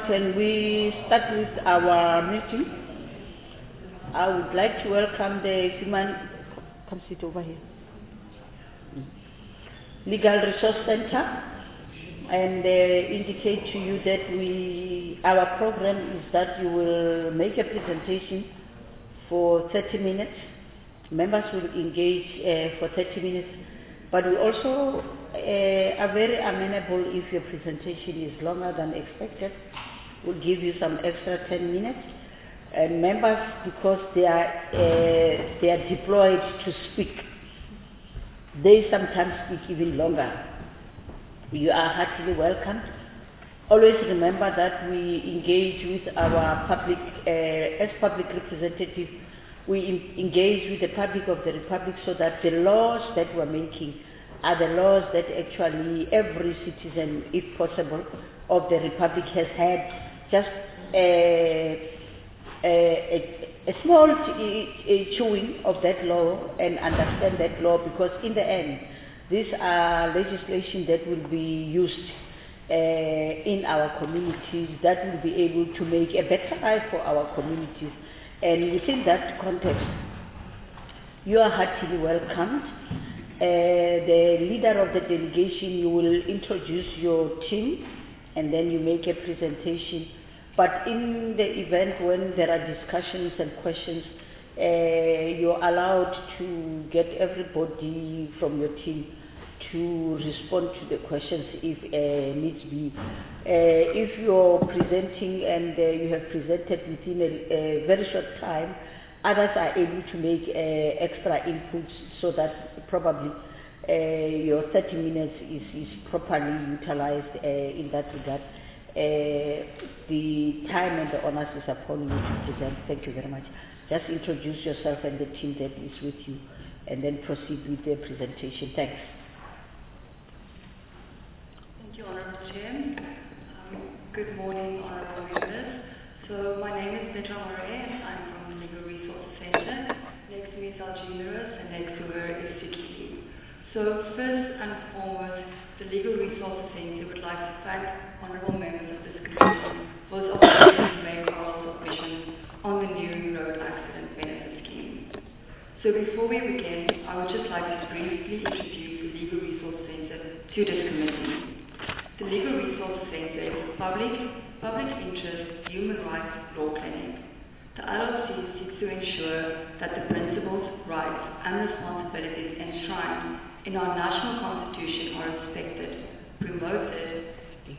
can we start with our meeting? I would like to welcome the come sit over here, Legal Resource Center, and indicate to you that our program is that you will make a presentation for 30 minutes. Members will engage for 30 minutes, but we also are very amenable if your presentation is longer than expected. We'll give you some extra 10 minutes. And members, because they are deployed to speak, they sometimes speak even longer. You are heartily welcomed. Always remember that we engage with our public, as public representatives, we engage with the public of the Republic so that the laws that we're making are the laws that actually every citizen, if possible, of the Republic has had just a small chewing of that law and understand that law, because in the end, these are legislation that will be used in our communities, that will be able to make a better life for our communities. And within that context, you are heartily welcomed. The leader of the delegation, you will introduce your team and then you make a presentation. But in the event when there are discussions and questions, you're allowed to get everybody from your team to respond to the questions if needs be. If you're presenting and you have presented within a very short time, others are able to make extra inputs so that probably your 30 minutes is properly utilized in that regard. The time and the honors is upon you to present. Thank you very much. Just introduce yourself and the team that is with you, and then proceed with the presentation. Thanks. Thank you, Honourable Chair. Good morning, Honourable Members. So my name is Petra Moray, and I'm from the Legal Resources Centre. Next to me is Algie Miras, and next to her is Sikhi. So first and foremost, the Legal Resources Centre would like to thank honourable members of this committee for this opportunity to make oral submissions on the new road accident benefit scheme. So before we begin, I would just like to briefly introduce the Legal Resources Centre to this committee. The Legal Resources Centre is a public interest human rights law clinic. The LRC seeks to ensure that the principles, rights and responsibilities enshrined in our national constitution are respected, protected,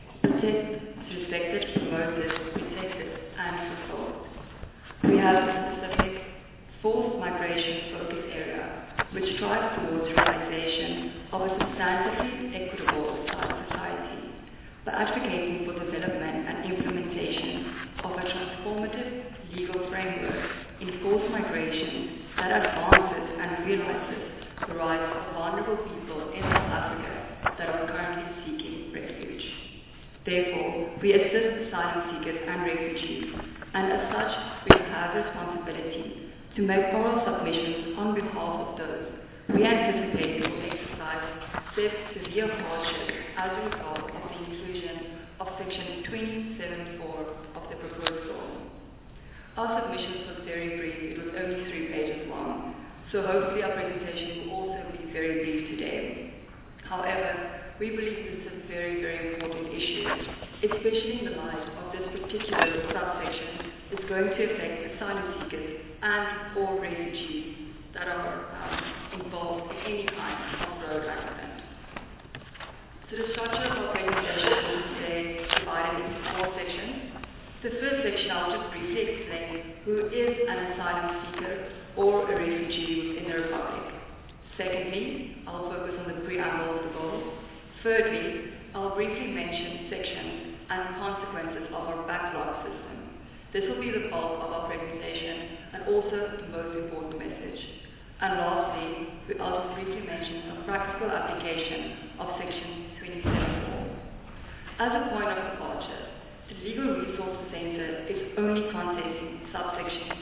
and fulfilled. We have a specific forced migration focus area, which strives towards realization of a substantively equitable society by advocating for development and implementation of a transformative legal framework in forced migration that advances and realizes the rights of vulnerable people in South Africa that are currently seeking refuge. Therefore, we assist asylum seekers and refugees, and as such, we have a responsibility to make oral submissions on behalf of those we anticipate will exercise severe hardship as a result of the inclusion of Section 27(4) of the proposed law. Our submission was very brief, it was only 3 pages long, so hopefully our presentation will also be very brief today. However, we believe this is a very, very important issue, especially in the light of this particular subsection is going to affect asylum seekers and or refugees that are involved in any kind of road accident. So the structure of our presentation is today divided into 4 sections. The first section I'll just briefly explain who is an asylum seeker or a refugee within the Republic. Secondly, I'll focus on the preamble of the bill. Thirdly, I'll briefly mention sections and consequences of our backlog system. This will be the bulk of our presentation and also the most important message. And lastly, I'll just briefly mention some practical application of Section 27(4). As a point of departure, the Legal Resources Centre is only contesting subsection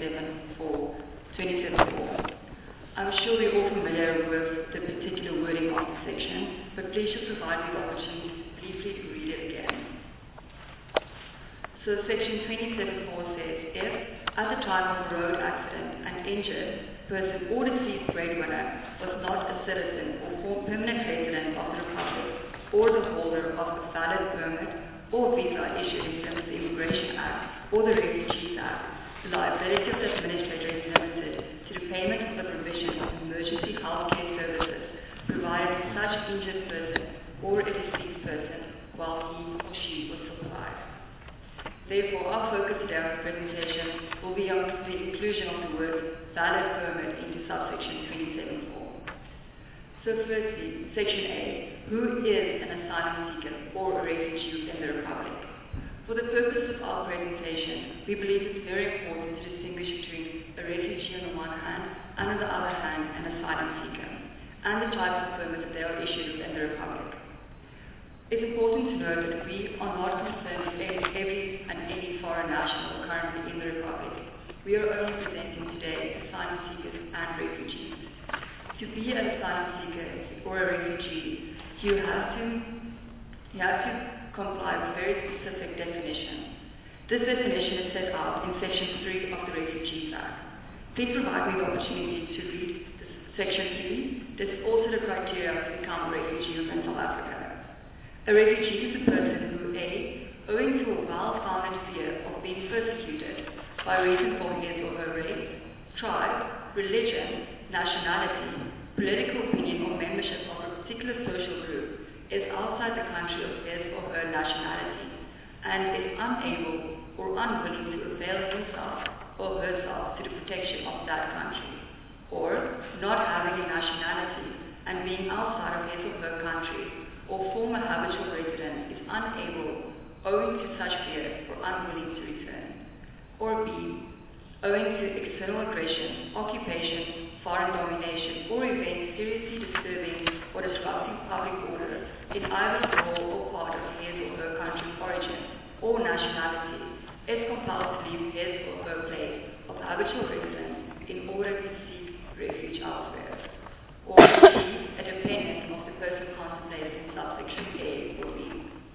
27(4). I'm sure you're all familiar with the particular wording of the section, but please just provide me the opportunity to briefly read it again. So Section 27.4 says, if at the time of the road accident an injured person or deceased breadwinner was not a citizen or permanent resident of the Republic or the holder of a valid permit or visa issued in terms of the Immigration Act or the Refugees Act, the liability of the administrator is limited to the payment of the provision of emergency health care services provided to such injured person or a deceased person while he or she was still alive. Therefore, our focus today on the presentation will be on the inclusion of the word valid permit into subsection 27.4. So firstly, section A, who is an asylum seeker or a refugee within the Republic? For the purpose of our presentation, we believe it's very important to distinguish between a refugee on the one hand and on the other hand an asylum seeker, and the types of permits that they are issued within the Republic. It's important to note that we are not concerned with every and any foreign national currently in the Republic. We are only presenting today asylum seekers and refugees. To be an asylum seeker or a refugee, you have to comply with very specific definitions. This definition is set out in Section 3 of the Refugees Act. Please provide me the opportunity to read Section 3. This is also the criteria to become a refugee within South Africa. A refugee is a person who, A, owing to a well-founded fear of being persecuted by reason for his or her race, tribe, religion, nationality, political opinion or membership of a particular social group, is outside the country of his or her nationality, and is unable or unwilling to avail himself or herself to the protection of that country, or not having a nationality and being outside of his or her country, or former habitual resident is unable, owing to such fear, or unwilling to return. Or B, owing to external aggression, occupation, foreign domination, or events seriously disturbing or disrupting public order in either the whole or part of his or her country's origin or nationality, is compelled to leave his or her place of habitual residence in order to seek refuge elsewhere. Or C, a dependent of the person contemplated in subsection A or B.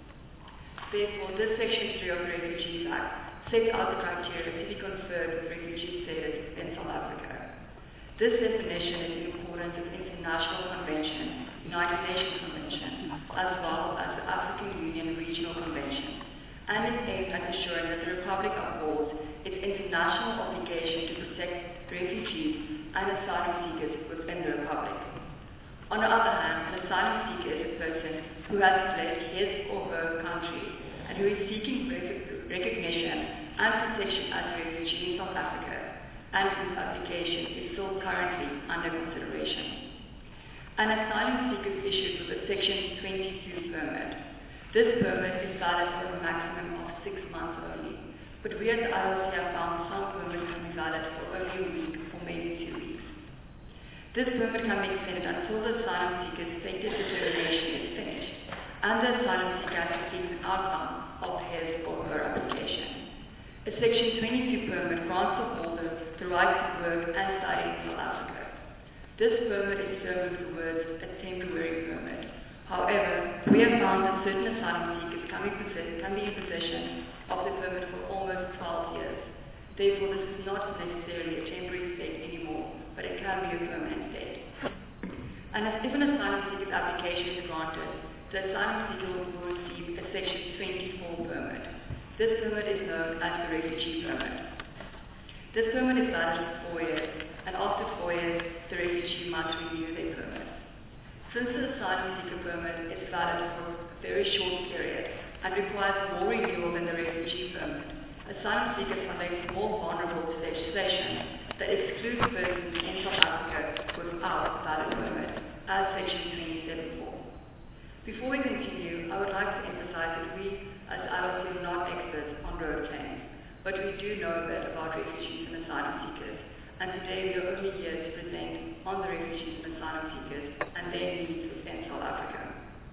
Therefore, this Section 3 of the Refugees Act sets out the criteria to be conferred with refugee status in South Africa. This definition is in accordance with International Convention, United Nations Convention, as well as the African Union Regional Convention, and is aimed at ensuring that the Republic upholds its international obligation to protect refugees and asylum seekers within the Republic. On the other hand, an asylum seeker is a person who has fled his or her country and who is seeking recognition and protection as a refugee in South Africa, and whose application is still currently under consideration. An asylum seeker is issued with a Section 22 permit. This permit is valid for a maximum of 6 months only, but we at the ILC have found some permits can be valid for only a week or maybe 2 weeks. This permit can be extended until the asylum seeker's stated determination is finished, and the asylum seeker has received an outcome of his or her application. A Section 22 permit grants the holder the right to work and study in South Africa. This permit is served with the words a temporary permit. However, we have found that certain asylum seekers can be in possession of the permit for almost 12 years. Therefore, this is not necessarily a temporary state anymore, but it can be a permanent state. And if an asylum seeker's application is granted, the asylum seeker will receive a Section 24 permit. This permit is known as the refugee permit. This permit is valid for 4 years, and after 4 years, the refugee must renew their permit. Since the asylum seeker permit is valid for a very short period and requires more renewal than the refugee permit, asylum seekers are made more vulnerable to legislation that excludes persons in South Africa without valid permit, as Section 27.4. Before we continue, I would like to emphasize that we, as ILC, are not experts on road claims, but we do know a bit about refugees and asylum seekers, and today we are only here to present on the refugees and asylum seekers and their needs within South Africa.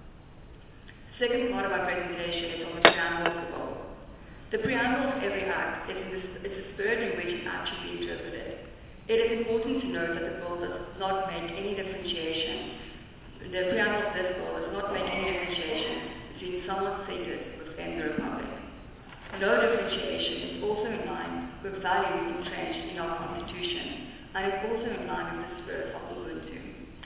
The second part of our presentation is on the preamble of the bill. The preamble of every act is the spirit in which an act should be interpreted. It is important to note that the bill does not make any differentiation. The preamble of this bill does not make any differentiation between someone's status within the Republic. No differentiation is also in line with values entrenched in our Constitution, and is also in line with the spirit of Ubuntu.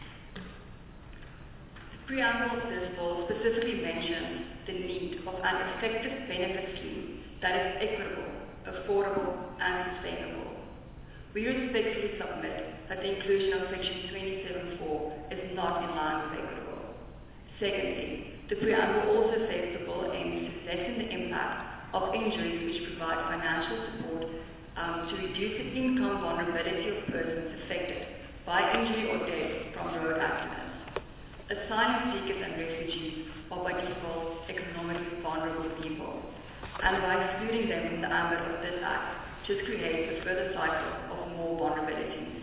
The preamble of this bill specifically mentions the need of an effective benefit scheme that is equitable, affordable, and sustainable. We respectfully submit that the inclusion of Section 27(4) is not in line with equitable. Secondly, the preamble also says the bill aims to lessen the impact of injuries which provide financial support to reduce the income vulnerability of persons affected by injury or death from road accidents. Asylum seekers and refugees are by default economically vulnerable people, and by excluding them from the ambit of this Act just creates a further cycle of more vulnerabilities.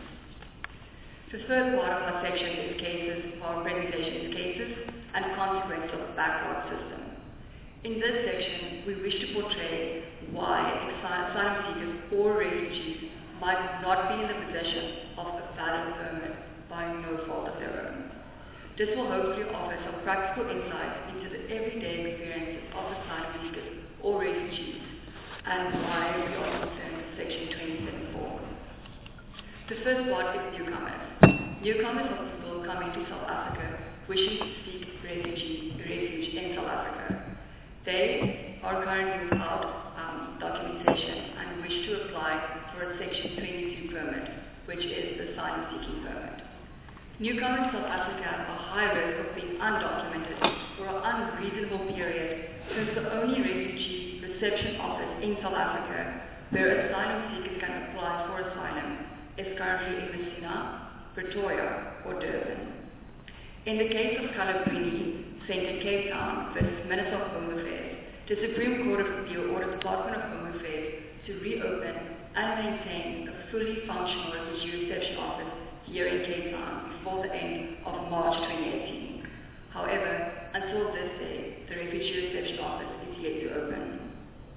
The third part of our section is cases, our presentation is cases and consequences of the backlog system. In this section, we wish to portray why asylum seekers or refugees might not be in the possession of a valid permit by no fault of their own. This will hopefully offer some practical insights into the everyday experiences of asylum seekers or refugees and why we are concerned with Section 27(4). The first part is newcomers. Newcomers are people coming to South Africa wishing to seek refuge in South Africa. They are currently without documentation and wish to apply for a Section 22 permit, which is the asylum seeking permit. Newcomers to South Africa have a high risk of being undocumented for an unreasonable period, since the only refugee reception office in South Africa where asylum seekers can apply for asylum is currently in Messina, Pretoria, or Durban. In the case of Calabrini, Centre Cape Town versus Minister of Home Affairs, the Supreme Court of Appeal ordered the Department of Home Affairs to reopen and maintain a fully functional refugee reception office here in Cape Town before the end of March 2018. However, until this day, the refugee reception office is yet to open.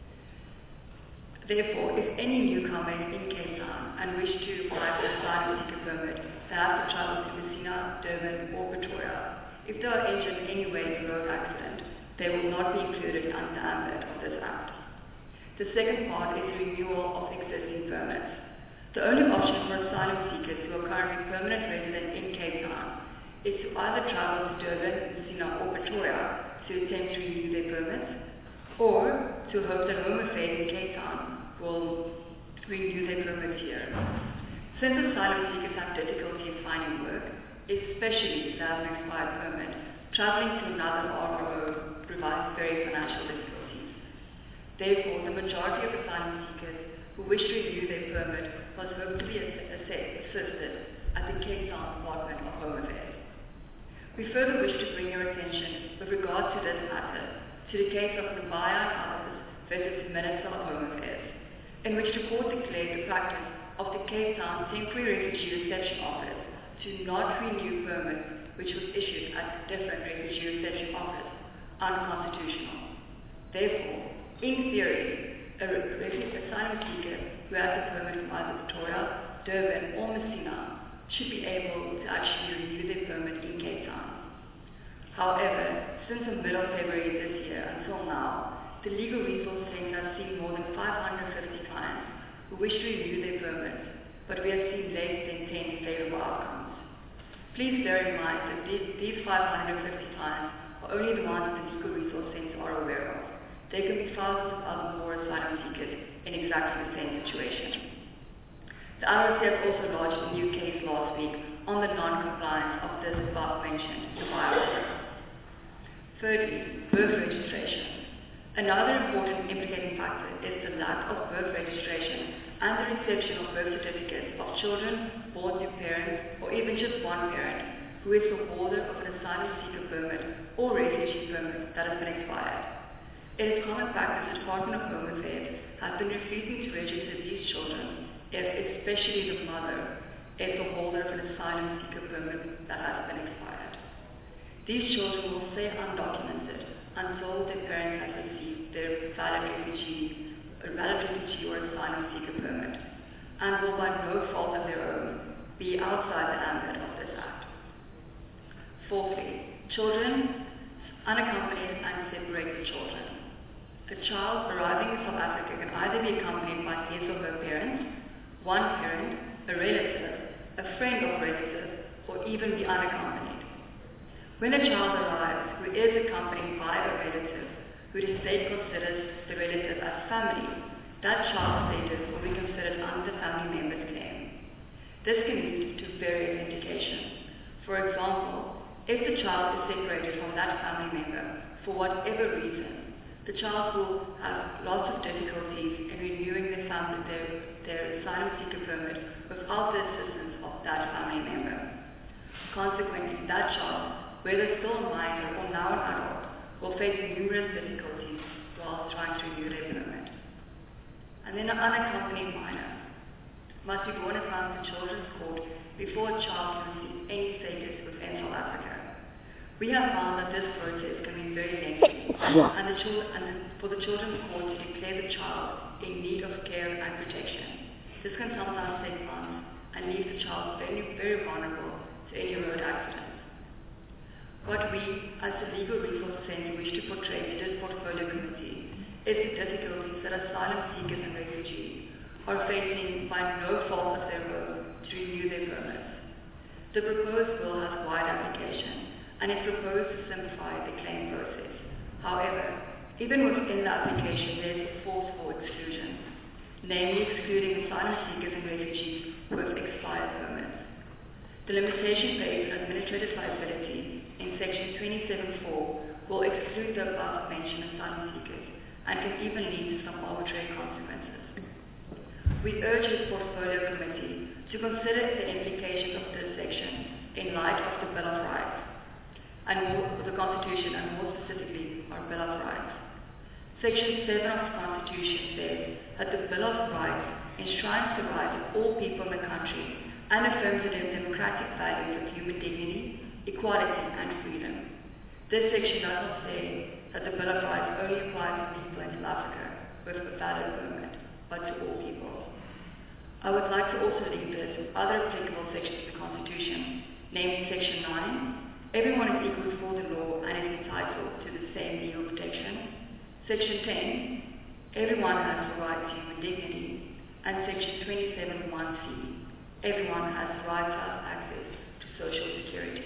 Therefore, if any newcomer is in Cape Town and wish to apply for a asylum seeker permit, they have to travel to Messina, Durban, or Pretoria. If they are injured in any way in a road accident, they will not be included under the ambit of this Act. The second part is renewal of existing permits. The only option for asylum seekers who are currently permanent residents in Cape Town is to either travel to Durban, Messina, or Pretoria to attempt to renew their permits, or to hope that Home Affairs in Cape Town will renew their permits here. Since asylum seekers have difficulty in finding work, especially if they have an expired permit, traveling to another RRO provides very financial difficulties. Therefore, the majority of asylum seekers who wish to renew their permit must hope to be assisted at the Cape Town Department of Home Affairs. We further wish to bring your attention with regard to this matter to the case of Nabaya Houses versus the Minister of Home Affairs, in which the court declared the practice of the Cape Town Temporary Refugee Reception Office to not renew permits which was issued at a different refugee reception office unconstitutional. Therefore, in theory, a asylum seeker who has a permit from either Pretoria, Durban, or Messina should be able to actually renew their permit in Cape Town. However, since the middle of February this year until now, the Legal Resource Centre has seen more than 550 clients who wish to renew their permits, but we have seen less than 10 favourable outcomes. Please bear in mind that these 550 clients are only the ones the Legal Resource Centre are aware of. There can be thousands of other more asylum seekers in exactly the same situation. The IRC has also lodged a new case last week on the non-compliance of this above-mentioned survival. Thirdly, birth registration. Another important implicating factor is the lack of birth registration and the reception of birth certificates of children born to parents or even just one parent who is the holder of an asylum seeker permit or refugee permit that has been expired. It is common practice the Department of Home Affairs has been refusing to register these children if, especially the mother, is the holder of an asylum seeker permit that has been expired. These children will stay undocumented until their parents have received their valid refugee or asylum seeker permit, and will by no fault of their own be outside the ambit of this Act. Fourthly, children, unaccompanied and separated children. A child arriving in South Africa can either be accompanied by his or her parents, one parent, a relative, a friend of a relative, or even be unaccompanied. When a child arrives who is accompanied by a relative, who the state considers the relative as family, that child's status will be considered under the family member's claim. This can lead to various implications. For example, if the child is separated from that family member for whatever reason, the child will have lots of difficulties in renewing their asylum seeker permit without the assistance of that family member. Consequently, that child, whether still a minor or now an adult, will face numerous difficulties while trying to renew their permit. And then an unaccompanied minor must be brought in front of the Children's Court before a child can receive any status within South Africa. We have found that this process can be very lengthy, and for the Children's Court to declare the child in need of care and protection. This can sometimes take months and leave the child very, very vulnerable to any road accidents. What we, as the Legal Resource Centre, wish to portray to this portfolio committee is the difficulties that asylum seekers and refugees are facing by no fault of their own to renew their permits. The proposed bill has wide application and is proposed to simplify the claim process. However, even within the application there is a forceful exclusion, namely excluding asylum seekers and refugees with expired permits. The limitation based on administrative liability in section 27.4 will exclude the above-mentioned asylum seekers and can even lead to some arbitrary consequences. We urge this portfolio committee to consider the implications of this section in light of the Bill of Rights, and the Constitution, and more specifically our Bill of Rights. Section 7 of the Constitution says that the Bill of Rights enshrines the rights of all people in the country and affirms the democratic values of human dignity, equality, and freedom. This section does not say that the Bill of Rights only applies to people in South Africa with a valid permit, but to all people. I would like to also link this with other applicable sections of the Constitution, namely Section 9, everyone is equal before the law and is entitled to the same legal protection. Section 10, everyone has the right to human dignity. And Section 27(1)(c), everyone has the right to have access to social security.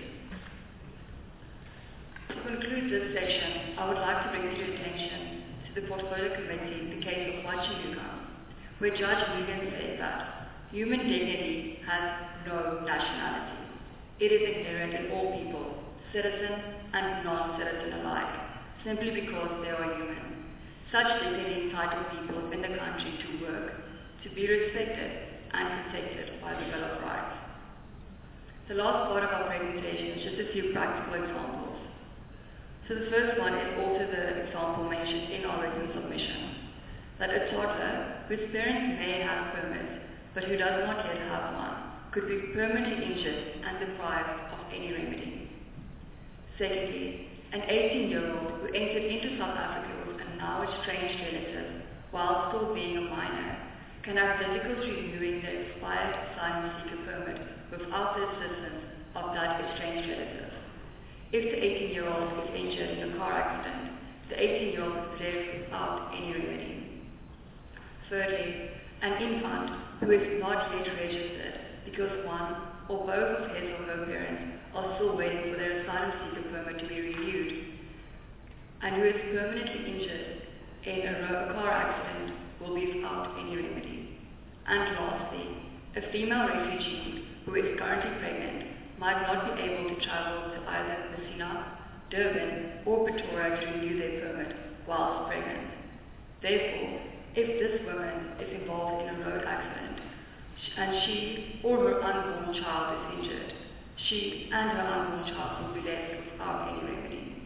To conclude this section, I would like to bring to your attention to the Portfolio Committee the case of Wachiluka, where Judge Megan said that human dignity has no nationality. It is inherent in all people, citizen and non-citizen alike, simply because they are human. Such dignity entitles people in the country to work, to be respected and protected by the Bill of Rights. The last part of our presentation is just a few practical examples. So the first one is also the example mentioned in our written submission, that a toddler whose parents may have permits but who does not yet have one could be permanently injured and deprived of any remedy. Secondly, an 18-year-old who entered into South Africa with a now estranged relative while still being a minor can have difficulty renewing the expired asylum seeker permit without the assistance of that estranged relative. If the 18-year-old is injured in a car accident, the 18-year-old is left without any remedy. Thirdly, an infant who is not yet registered because one or both of his or her parents are still waiting for their asylum seeker permit to be renewed, and who is permanently injured in a car accident will be without any remedy. And lastly, a female refugee who is currently pregnant might not be able to travel to either Messina, Durban, or Pretoria to renew their permit whilst pregnant. Therefore, if this woman is involved in a road accident and she or her unborn child is injured, she and her unborn child will be left without any remedy.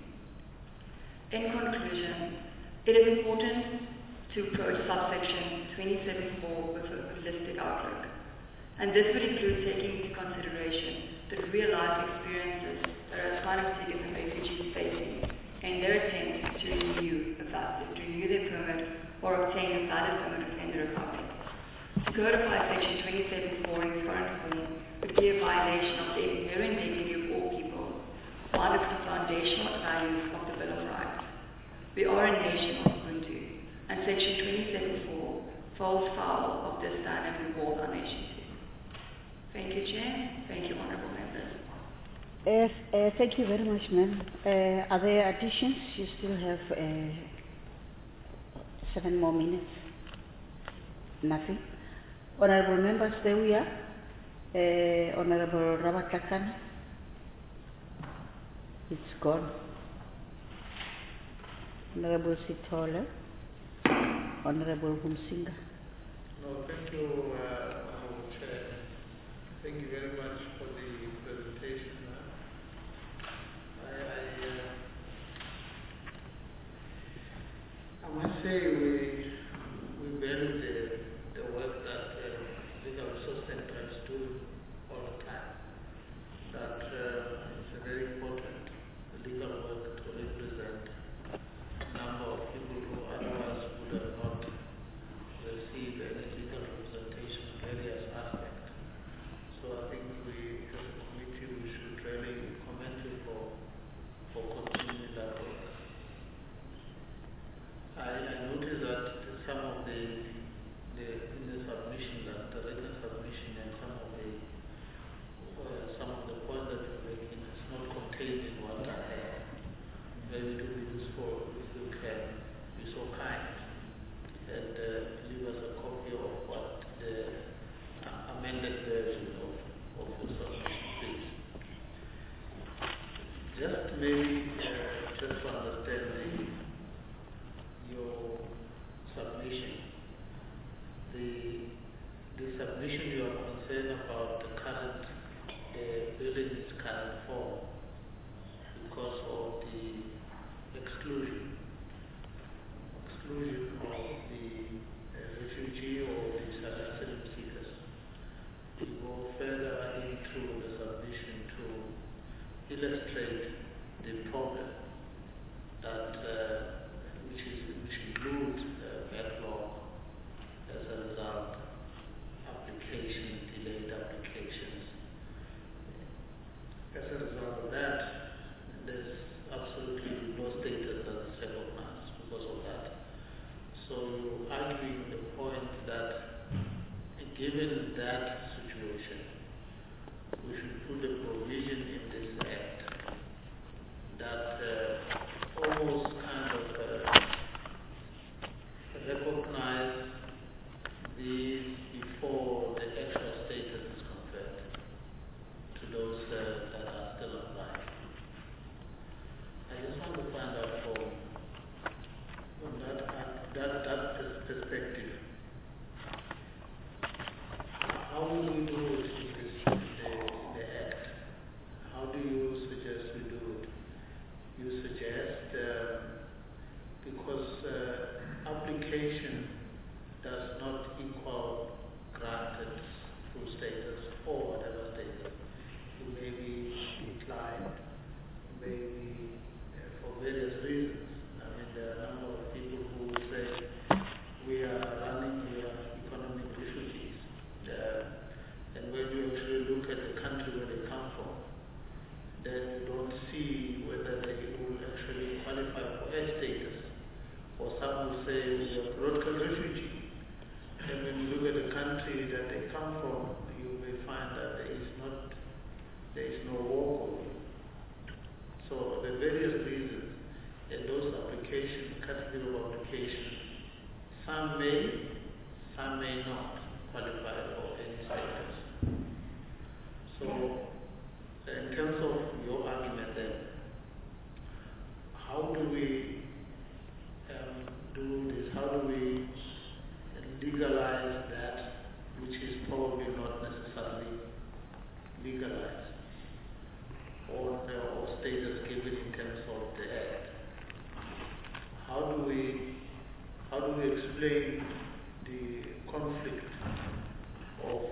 In conclusion, it is important to approach subsection 27.4 with a holistic outlook, and this would include taking into consideration the real-life experiences that our asylum seekers and refugees facing in their attempt to renew their permit or obtain a valid permit within the Republic. To codify section 27.4 in its current form would be a violation of the inherent dignity of all people, one of the foundational values of the Bill of Rights. We are a nation of Ubuntu, Section 27.4 falls foul of this standard we call our nation to. Thank you, Chair. Thank you, Honourable Members. Yes, thank you very much, ma'am. Are there additions? You still have 7 more minutes. Nothing. Honourable members, there we are. Honourable Rabakakana. It's gone. Honourable Sitola. Honourable Humsinga. No, thank you, Honourable Chair. Thank you very much for the presentation. I must say we value the work that Legal Resource Centers do all the time. That it's a very important legal work to represent a number of people who otherwise would have not received any legal representation in various aspects. So I think we, as a committee, we should really commend you for continuing that work. I noticed that some of in the submission, that the written submission, and some of the points that you're making is not contained in what I have. Maybe it would be useful if you can be so kind and leave us a copy of what the amended version of your submission, please. Just maybe just to understand your submission. The submission you are concerned about the current building its current form because of the exclusion of the refugee or the asylum seekers. To go further into the submission to illustrate the problem that which includes backlog as a result, delayed applications. As a result of that, there's absolutely no status that is recognized because of that. So you're arguing the point that given that situation, we should put a provision in this act that almost kind of recognize these before the actual status is conferred to those that are still applying. I just want to find out from that perspective, how will we do it in the Act? How do you suggest we do it? You suggest, because application does not equal granted full status or whatever status. You may be declined, maybe for various reasons. I mean, there are a number of people who say we are economic refugees. And when you actually look at the country where they come from, then you don't see whether they will actually qualify for a status. Or some will say we are political refugee. And when you look at the country that they come from, you may find that there is no war going. So the various reasons in those applications, category of applications, some may not qualify for any status. So in terms of your argument then, how do we do this? How do we legalize that which is probably not necessarily legalized or status given in terms of the Act? How do we explain the conflict of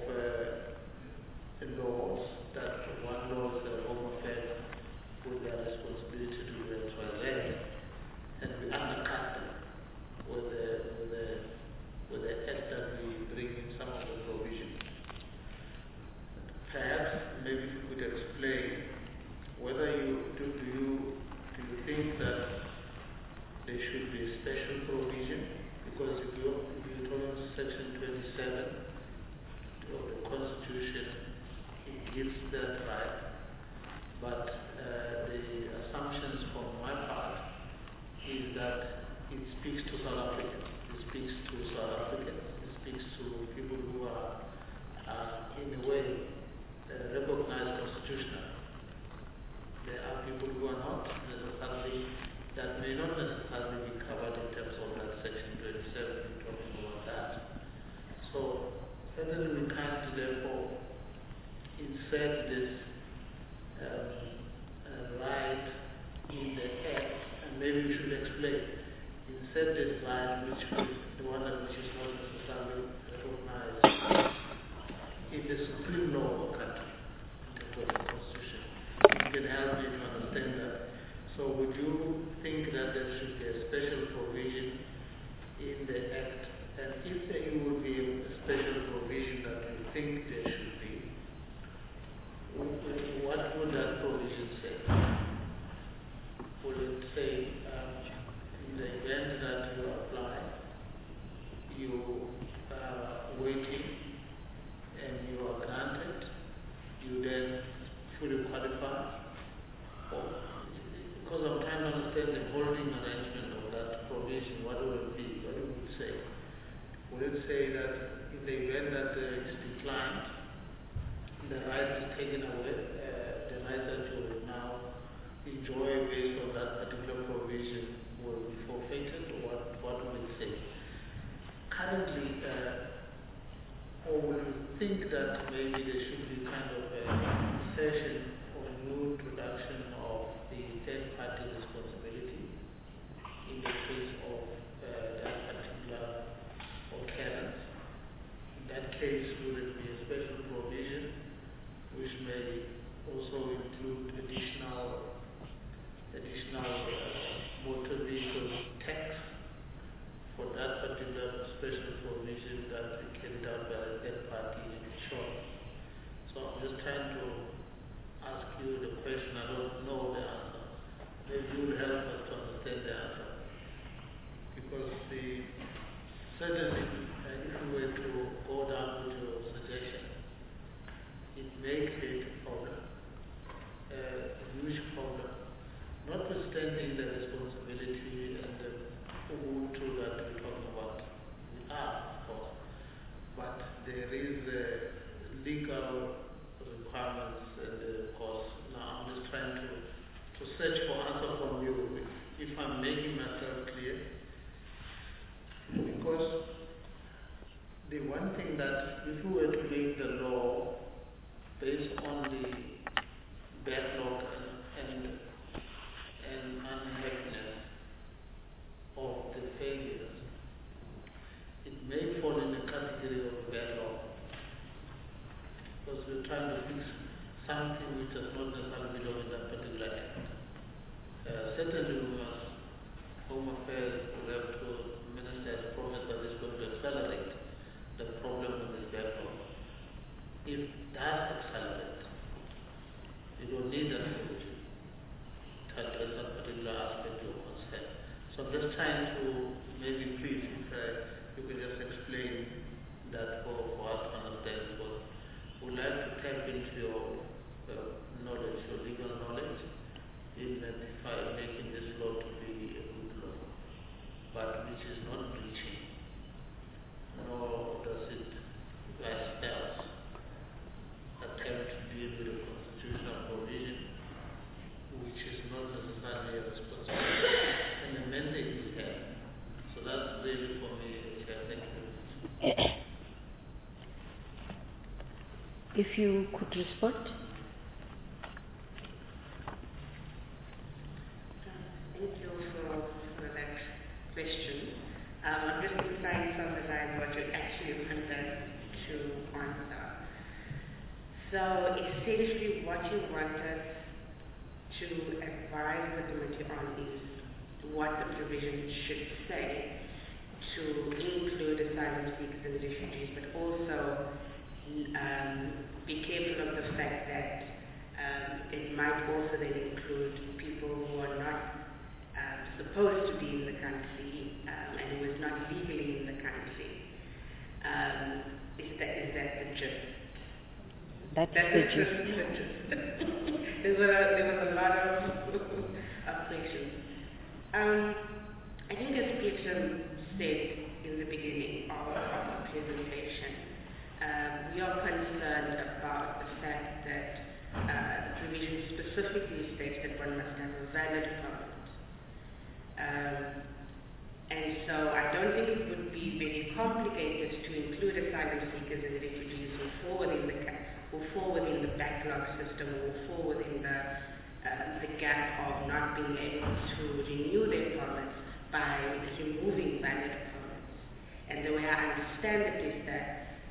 laws that one law is home affairs with their responsibility to do XYZ, and we undercut them with the act that we bring in some of the provisions? Perhaps maybe you could explain whether do you think that there should be a special provision, because gives that right. But the assumptions from my part is that it speaks to South Africans. It speaks to South Africans. It speaks to people who are, in a way, recognized constitutionally. There are people who are not necessarily, that may not necessarily be covered in terms of that section 27, talking about that. So, certainly we can't therefore insert this right in the act, and maybe we should explain. Insert this right, which is the one which is not necessarily recognized in the supreme law of the country, in terms of the constitution. You can help me to understand that. So would you think that there should be a special provision in the act? And if there would be a special provision that you think there should be, what would that provision say? Would it say, in the event that you apply, you are waiting and you are granted, you then fully qualify? Or, because I'm trying to understand the holding arrangement of that provision, what would it be? What would it say? Would it say that in the event that it is declined, the right is taken away, the right that you will now enjoy based on that particular provision will be forfeited, or what will it say? Currently, or will you think that maybe there should be kind of a session or new introduction of the third-party responsibility in the case of that particular occurrence? In that case, will it be a special provision which may also include additional motor vehicle tax for that particular special provision that we carried out by a third party insurance? So I'm just trying to ask you the question. I don't know the answer. Maybe you will help us to understand the answer. Because certainly, if we were to go down with your suggestion, it may create a problem, a huge problem, notwithstanding the responsibility and the Ubuntu that we're talking about. We are, of course, but there is legal requirements and of course, now I'm just trying to search for answer from you, if I'm making myself clear. Because the one thing that if we were to make the law based on the backlog and unhappiness of the failures, it may fall in the category of backlog. Because we're trying to fix something which does not necessarily belong in that particular act. Certainly we must, Home Affairs will have to, the Minister has promised that it's going to accelerate the problem with this backlog. If that accelerates, you don't need that solution to address that particular aspect of concern. So I'm just trying to maybe please, if you could just explain that for us to understand. Because we'd like to tap into your knowledge, your legal knowledge, in making this law to be a good law, but which is not breaching, nor does it, vice versa, attempt to deal with a constitutional provision which is not necessarily a responsibility and the mandate we have. So that's really for me, Chair. Thank you. If you could respond. Thank you for that question. I'm just trying to summarize what you actually wanted to answer. So essentially what you wanted to advise the committee on is what the provision should say to include asylum seekers and refugees, but also be careful of the fact that it might also then include people who are not supposed to be in the country and who is not legally in the country. Is that the gist? That's That the is gist. the gist. There was a lot of questions. I think as Peter said in the beginning of our presentation, we are concerned about the fact that the provision specifically states that one must have a valid permit. And so I don't think it would be very complicated to include asylum seekers and refugees who fall within the backlog system, or fall within the gap of not being able to renew their permits by removing valid permits. And the way I understand it is that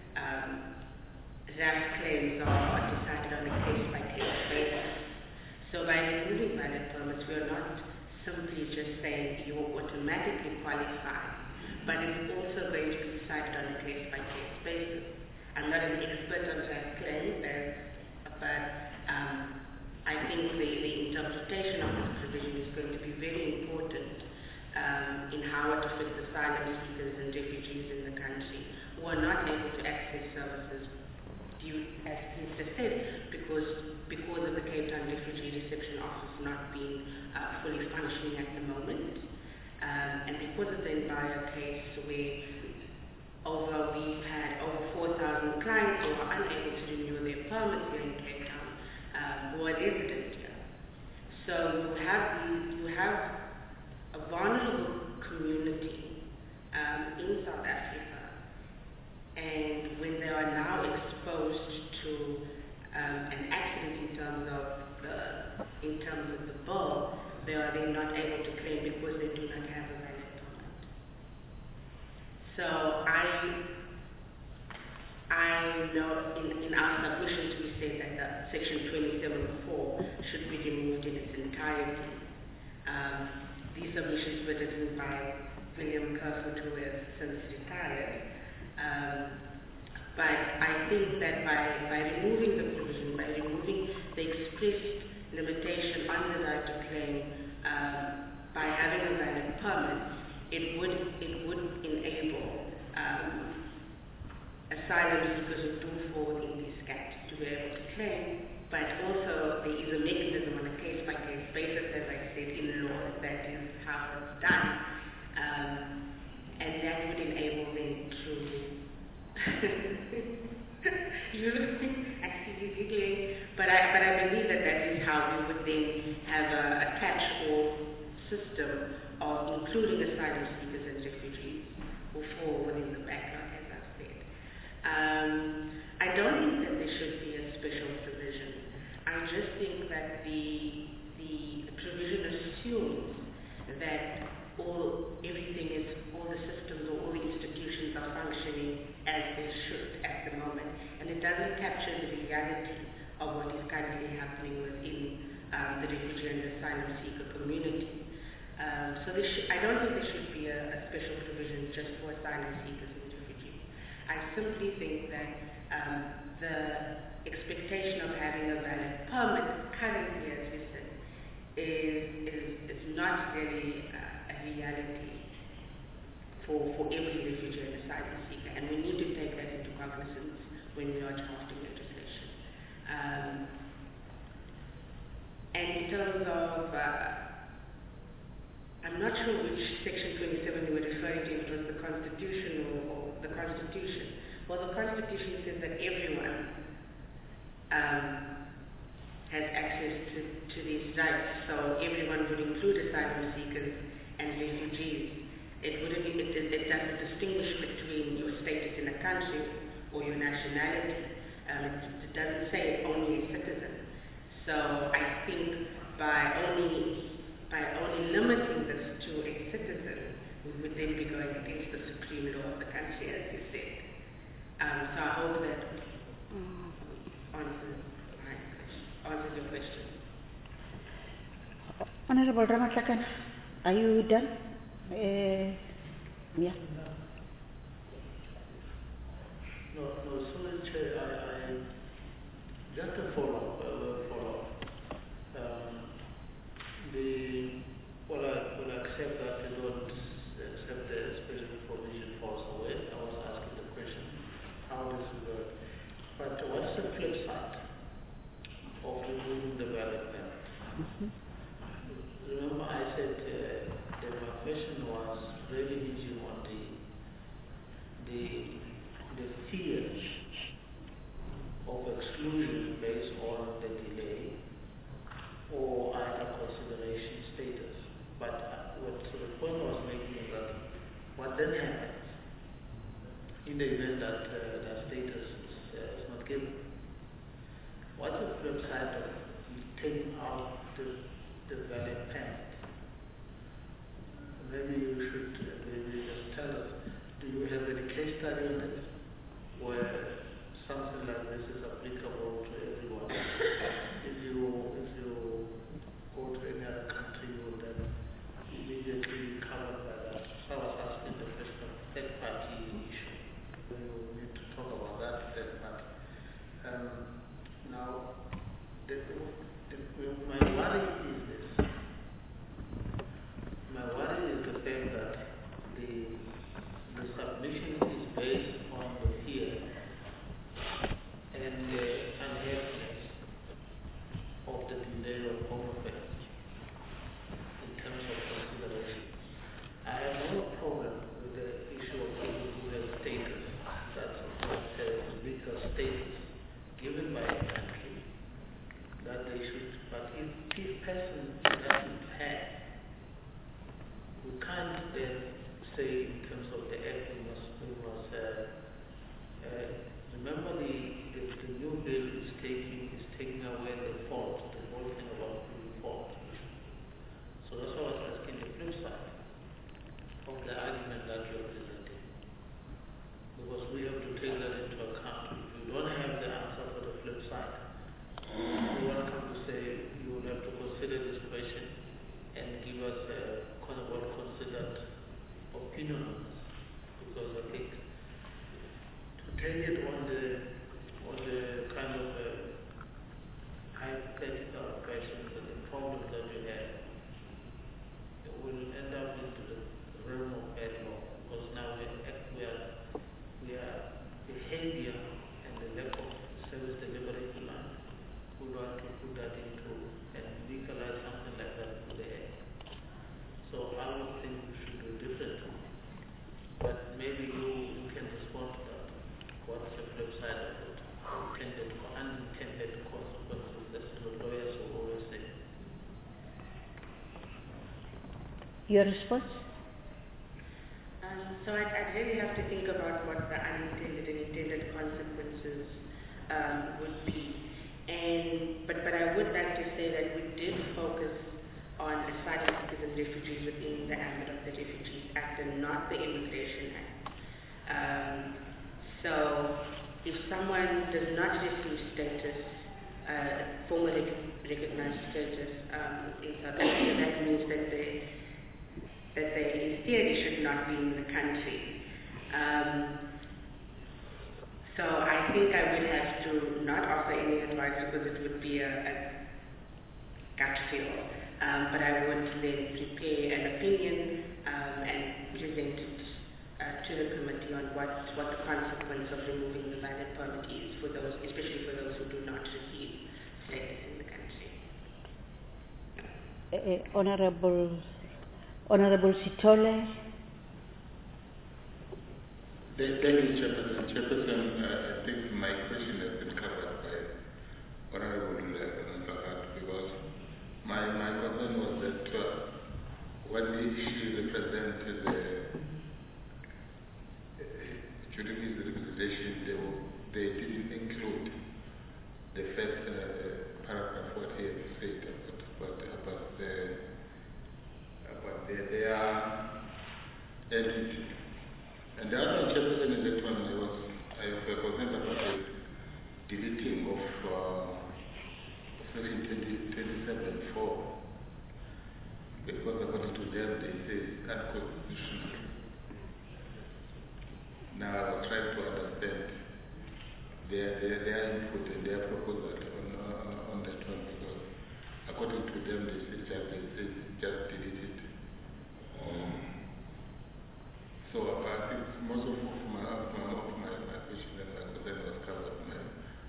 RAF claims are decided on a case-by-case basis. So by removing valid permits, we are not simply just saying you automatically qualify, but it's also going to be decided on a case-by-case basis. I'm not an expert on RAF claims, but I think the interpretation of this provision is going to be very important in how it affects asylum seekers and refugees in the country who are not able to access services due, as Mr. said, because of the Cape Town Refugee Reception Office not being fully functioning at the moment, and because of the Enviro case where we've had over 4,000 clients who are unable to renew their permits here in Cape Town, who are resident here. So you have a vulnerable community in South Africa, and when they are now exposed to an accident in terms of the bill, they are then not able to claim because they do not have a valid permit. So I know in our submissions we say that the section 27.4 should be removed in its entirety. These submissions were written by William Kerfoot, who has since retired. But I think that by removing the provision, by removing the expressed limitation on the right to claim, by having a valid permit, it would enable asylum seekers who do fall in these gaps to be able to claim, but also there is a mechanism on a case-by-case basis, as I said, in law, that is how it's done. And that would enable them to actually giggling, but I believe that is how we would then have a catch-all system of including asylum seekers and refugees who fall within the backlog, as I've said. I don't think that there should be a special provision. I just think that the provision assumes that all the systems or all the institutions are functioning as they should at the moment, and it doesn't capture the reality of what is currently happening within the refugee and asylum seeker community. So I don't think there should be a special provision just for asylum seekers and refugees. I simply think that the expectation of having a valid permit currently, as we said, is not really a reality for every refugee and asylum seeker, and we need to take that into cognizance when we are drafting legislation. And in terms of, I'm not sure which section 27 you were referring to, if it was the Constitution or the Constitution. Well, the Constitution says that everyone has access to these rights, so everyone would include asylum seekers and refugees. It doesn't distinguish between your status in a country or your nationality. It doesn't say only a citizen. So I think by only limiting this to a citizen, we would then be going against the supreme law of the country, as you said. So I hope that answers your question. Honorable Ramatlakan, are you done? Yeah. No, sorry, Chair, I just a follow-up. Well, I accept that you don't accept the special provision falls away. I was asking the question, how does it work? But But what's the flip side of removing the valid permit? Remember I said that my question was really hinging on the fear of exclusion based on the delay or either consideration status. But what the point I was making is that what then happens in the event that that status is not given? What's the flip side of taking out the valid permit? Maybe you should maybe just tell us, do you have any case study on it where something like this is applicable to everyone? If you go to any other country, you will then immediately be covered by that. So I was asking the question, third party issue. We will need to talk about that third party. Now, my worry is this. My worry is the fact that the submission is based on the fear and the unhappiness of the delay of home affairs in terms of consideration. I have no problem with the issue of people who have status, that's a legal status given by a country that they should, but if this person doesn't have, we can't then say in terms of the act, we must remember the new bill is taking away the fault, the whole thing about the fault issue. So that's why I was asking the flip side of the argument that you're presenting. Because we have to take that into account. If you don't have the answer for the flip side, you want to come to say you will have to consider this question and give us a what considered opinion on this. Because I think to take it on the kind of hypothetical questions and the problems that we have, it will end up into the realm of bad law. Because now we are behavior and the lack of service delivery to land. We want to put that into and legalize something like that to the end. So I would think we should do differently. But maybe you can respond to that. What's the flip side of it? Intended or unintended consequences, that's what lawyers will always say. Your response? So I'd really have to think about what the unintended and intended consequences would be. But I would like to say that we did focus on asylum seekers and refugees within the ambit of the Refugees Act and not the Immigration Act. So if someone does not receive status, formally recognized status in South Africa, that means that they in theory should not be in the country. So I think I would have to not offer any advice because it would be a gut feel. But I would then prepare an opinion and present it to the committee on what the consequence of removing the valid permit is for those, especially for those who do not receive status in the country. Honorable Sithole. Thank you, Chairperson. I think my question has been covered by Honorable Nzakatu because my concern was that when the issue represented during his representation, they didn't include the first paragraph what he had said about their entity. And the other Chairperson in that one, I was concerned about the deleting of Section 27(4), because according to them, they say it's unconstitutional. Now, I was trying to understand their input and their proposal on that one, because according to them, they say just delete it. So I think most of my question and my concern was covered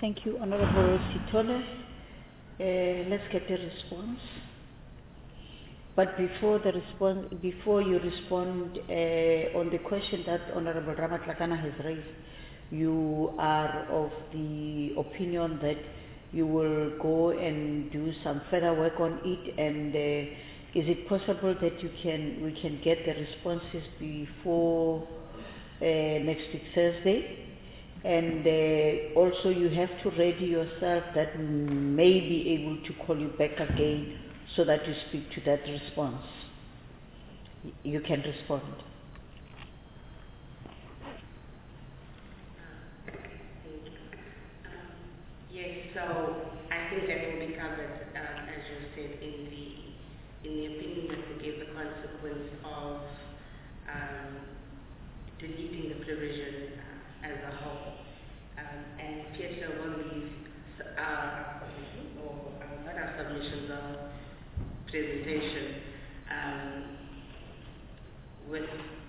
Thank you, Honorable Sithole. Let's get the response. But before you respond on the question that Honorable Ramatlakana has raised, you are of the opinion that you will go and do some further work on it, and is it possible that we can get the responses before next week Thursday? And also you have to ready yourself that we may be able to call you back again so that you speak to that response. You can respond. Yes, so I think that will be covered, as you said, in the opinion that we give the consequence of deleting the provision as a whole. And Pietro will leave our submissions of presentation with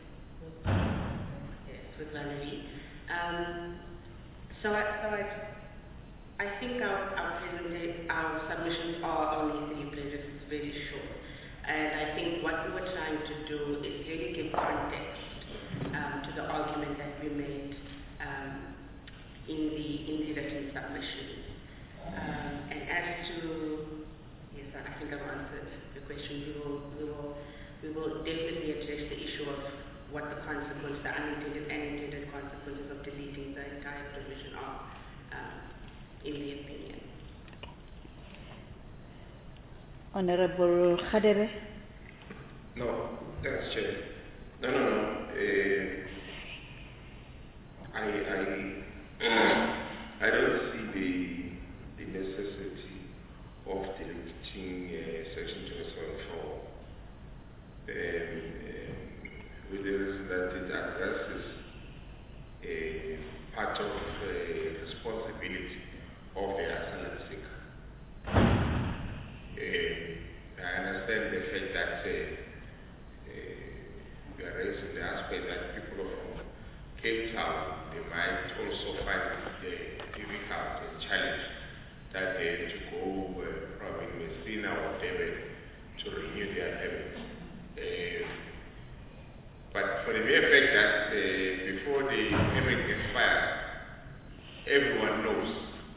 Valerie. So I think our submissions are only 3 pages, it's very short. And I think what we were trying to do is really give context to the argument that we made in the written submissions. And as to, yes, I think I've answered the question. We will definitely address the issue of what the consequences, the unintended and intended consequences of deleting the entire provision are in the opinion. Honorable Khadebe? No, that's Chair. No. I don't see the necessity of deleting Section 27.4 with the reason that it addresses a part of responsibility of the asylum seeker. I understand the fact that we are raising the aspect that people from Cape Town, they might also find it difficult and challenge that they have to go from Messina or Durban to renew their permits. But for the mere fact that before the permit expires, everyone knows.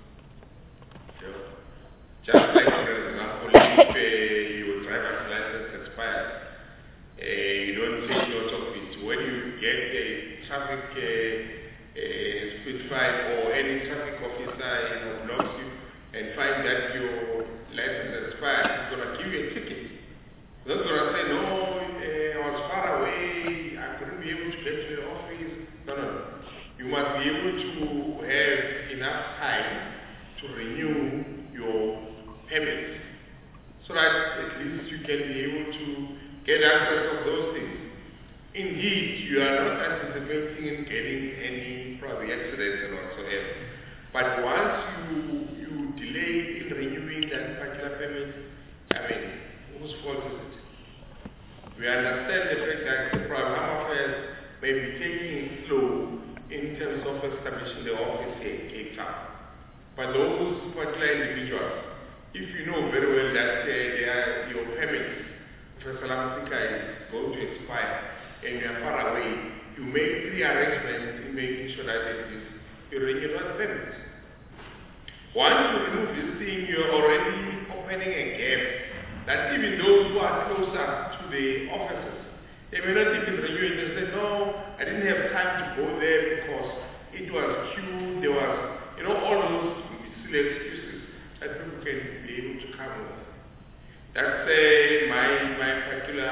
Just like, for example, if your driver's license expires, you don't take note of it. When you get a traffic speed fine or any traffic officer blocks you and find that your license expired, he's going to give you a ticket. He's not going to say, no, I was far away, I couldn't be able to get to the office. No. You must be able to have enough time to renew your permit so that at least you can be able to get access of those things. Indeed, you are not anticipating in getting any probably accidents and whatsoever. But once you delay in renewing that particular permit, whose fault is it? We understand the fact that the Home Affairs may be taking it slow in terms of establishing the office here in Cape Town. But those particular individuals, if you know very well that your permit for asylum seeker is going to expire and you are far away, you make pre-arrangements in making sure that you renew that permit. Once you remove this thing, you are already opening a gap that even those who are closer to the offices, they may not even renew it and say, no, I didn't have time to go there because it was queued, there was, all those silly excuses that people can be able to come with. That's my particular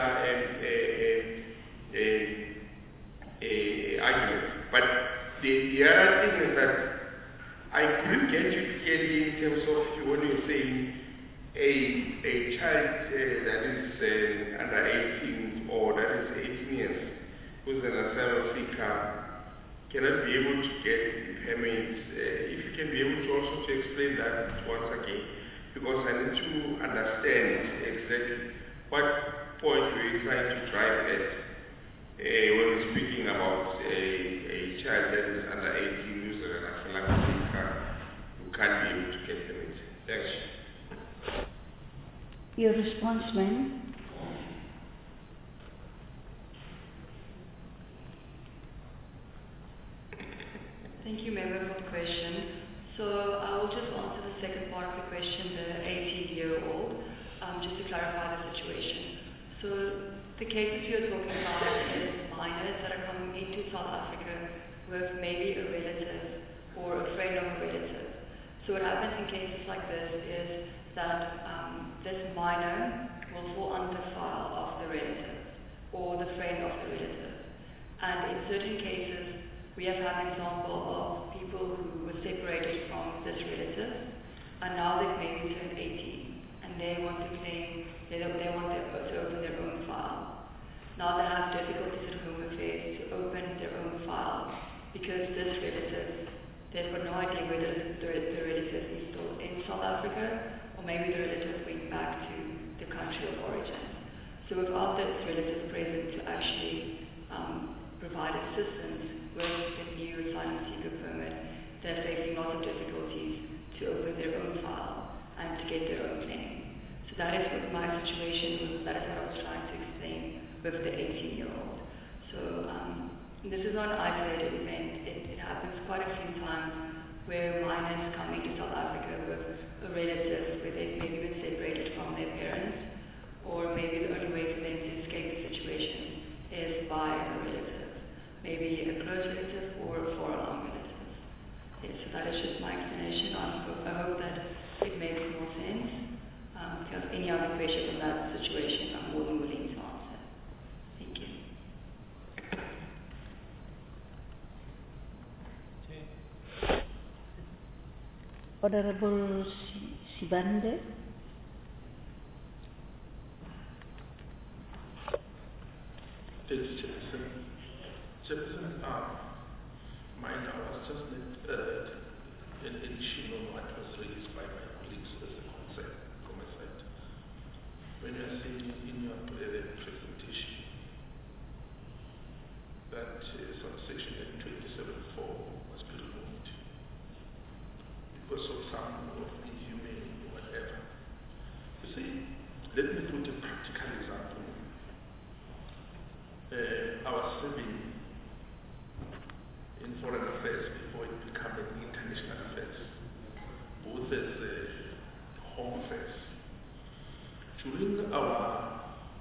argument. But the other thing is that I couldn't get you clearly in terms of when you're saying a child that is under 18 or that is 18 years who's an asylum seeker cannot be able to get the permits. If you can be able to also to explain that once again, because I need to understand exactly what point we're trying to drive at when we're speaking about a child that is under 18 who's an asylum seeker who can't Your response, ma'am? Thank you, Member, for the question. So I will just answer the second part of the question, the 18-year-old, just to clarify the situation. So the cases you're talking about is minors that are coming into South Africa with maybe a relative or a friend of a relative. So what happens in cases like this is that this minor will fall under the file of the relative or the friend of the relative. And in certain cases, we have had an example of people who were separated from this relative, and now they've maybe turned 18, and they want to claim, they want to open their own file. Now they have difficulties at Home Affairs to open their own file, because this relative, they've got no idea whether the relative is still in South Africa, or maybe the relative went back to the country of origin. So without this relative present to actually provide assistance with the new asylum seeker permit, they're facing lots of difficulties to open their own file and to get their own claim. So that is what my situation was, that is what I was trying to explain with the 18-year-old. So this is not an isolated event. It happens quite a few times where minors come into South Africa with a relative where they've maybe been separated from their parents, or maybe the only way for them to escape the situation is by a relative. Maybe a close relative or a far-along relative. Yes, so that is just my explanation. I hope that it makes more sense. If you have any other questions on that situation, I'm more than willing to answer. Thank you. Honorable Sibande. Thank you, Chairperson. Chairperson, mine was just an issue on what was raised by my colleagues as a concern from my side. When you are saying in your presentation that subsection 27(4) must be removed because of some of inhumane or whatever. You see, let me put a practical example. I was serving in foreign affairs before it became an international affairs, both as home affairs. During our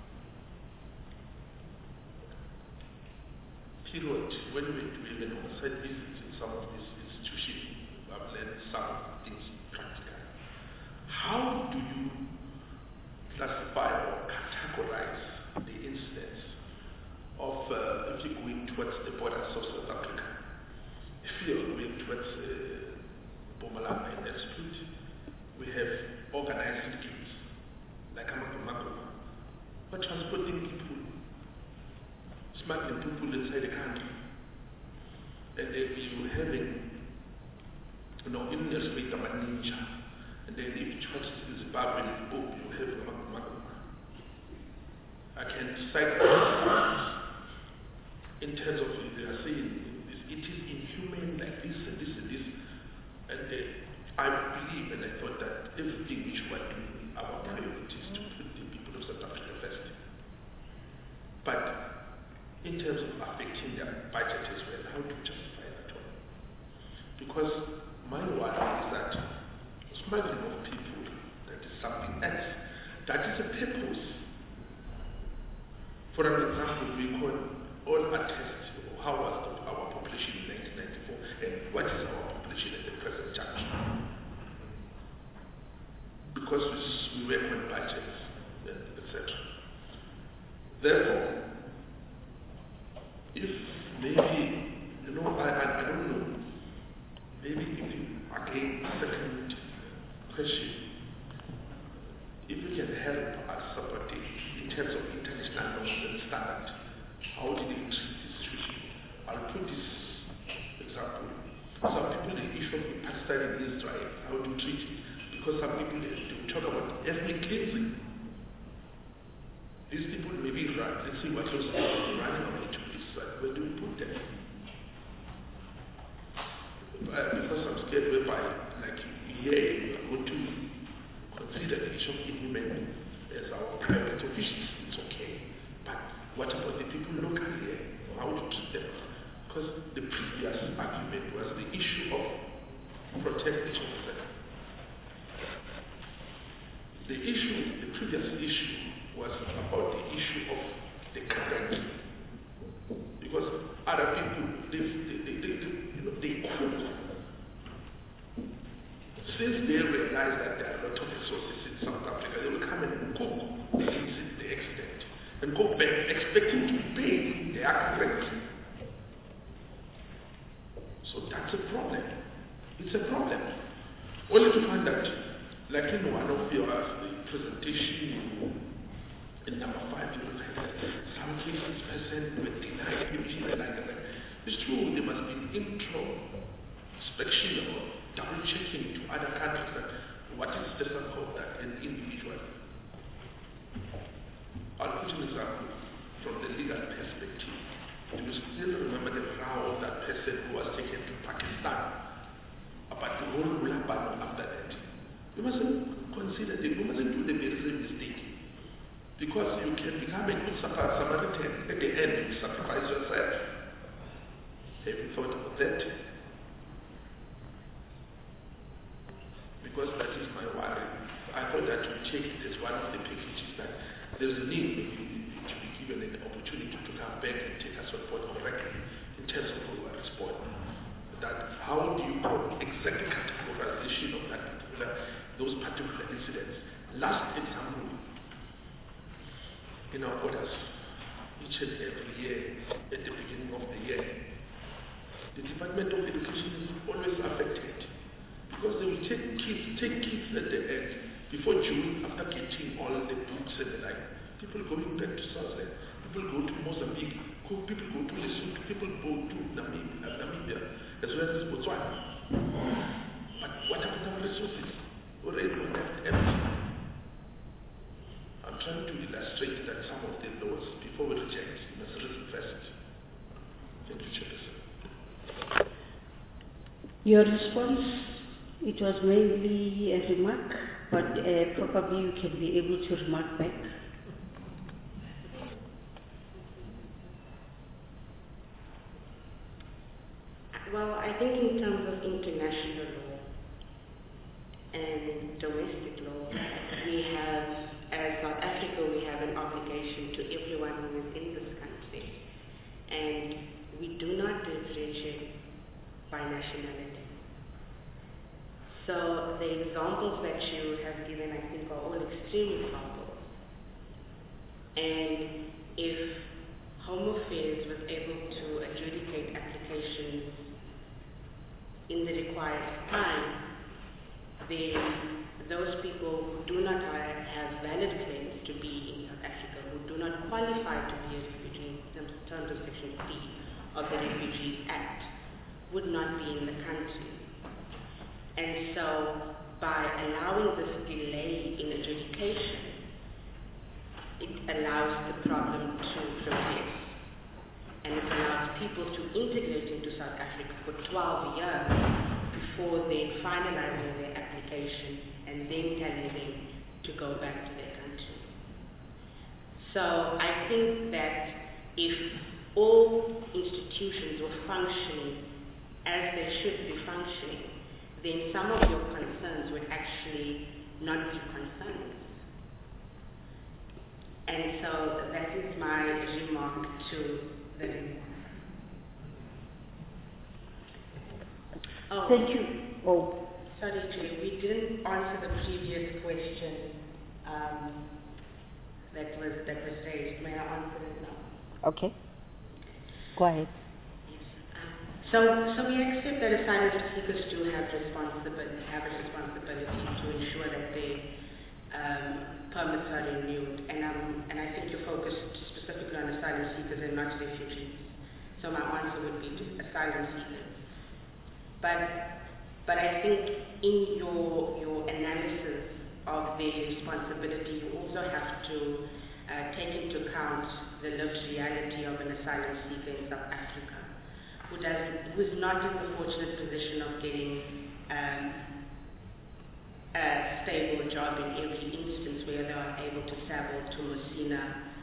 period when we were doing an on-site visits in some of these institutions, I've learned some things practical. How do you classify or categorize the incidents of if you're going towards the borders of South Africa? If you're going towards Mpumalanga in that street, we have organized syndicates like Amakumako, who are transporting people, smuggling people inside the country. And then you're having, in the street, a ninja. And then if you trust Zimbabwe and Bob, you have Amakumako. I can cite in terms of they are saying it is inhumane like this and this and this. And I believe and I thought that everything which we are doing, our priority is to put the people of South Africa first. But in terms of affecting their budget as well, how to justify that one? Because my worry is that smuggling of people, that is something else. That is a purpose. For an example, we call all attest how was our population in 1994 and what is our population at the present juncture. Because we work on budgets, etc. Therefore, if maybe, I don't know, maybe if you, again, second question, if you can help us support it in terms of international norms and standards, how did they treat this situation? I'll put this example. Some people, the issue of Pakistan and Israel, how do you treat it? Because some people, they talk about ethnic cleansing. These people may be right. Let's see what those people are running away to this side. Where do we put them? Because I'm scared whereby, like, here, you are going to consider the issue of inhumane as our private officials, it's okay. But what about the people locally here? How to treat them? Because the previous argument was the issue of protect each other. The previous issue was about the issue of the currency. Because other people, they cook. Since they realize that there are a lot of resources in South Africa, they will come and cook the excellent and go back expecting to pay their rent. So that's a problem. It's a problem. Only to find that, like in one of your presentation in number 5, you will find that some cases person were denied PhD and like that. It's true, there must be introspection or double checking to other countries that what is the result of that an individual. I'll put an example from the legal perspective. You will still remember the row of that person who was taken to Pakistan about the whole Ulaban after that. You mustn't consider you mustn't do the very same mistake. Because you can become a good Samaritan at the end, you sacrifice yourself. Have you thought about that? Because that is my worry. I thought that you take it as one of the packages that there's a need to be given an opportunity to come back and take us on board correctly in terms of who are responding. That how do you call exactly categorization of those particular incidents? Last example, in our orders, each and every year, at the beginning of the year, the Department of Education is always affected because they will take kids at the end, before June, after getting all the books and the like. People going back to South Africa, people go to Mozambique, people go to Lesotho, people go to Namibia, as well as Botswana. But what about our resources? Already we have everything. I'm trying to illustrate that some of the laws, before we reject, we must reason first. Thank you, Chairperson. Your response, it was mainly a remark, but probably you can be able to remark back. Well, I think in terms of international law and domestic law, we have, as South Africa, we have an obligation to everyone who is in this country. And we do not differentiate by nationality. So the examples that you have given, I think, are all extreme examples. And if Home Affairs was able to adjudicate applications in the required time, then those people who do not have valid claims to be in South Africa, who do not qualify to be a refugee in terms of Section 3 of the Refugees Act, would not be in the country. And so, by allowing this delay in adjudication, it allows the problem to progress. And it allows people to integrate into South Africa for 12 years before they finalize their application and then telling them to go back to their country. So I think that if all institutions were functioning as they should be functioning, then some of your concerns would actually not be concerns. And so that is my remark to the remark. Oh, thank you. Oh, sorry, Jay, we didn't answer the previous question that was raised. May I answer it now? okay. Go ahead. So we accept that asylum seekers do have a responsibility to ensure that their permits are renewed. And I think you focused specifically on asylum seekers and not refugees. So my answer would be to asylum seekers. But I think in your analysis of their responsibility, you also have to take into account the lived reality of an asylum seeker in South Africa, who is not in the fortunate position of getting a stable job in every instance where they are able to travel to Messina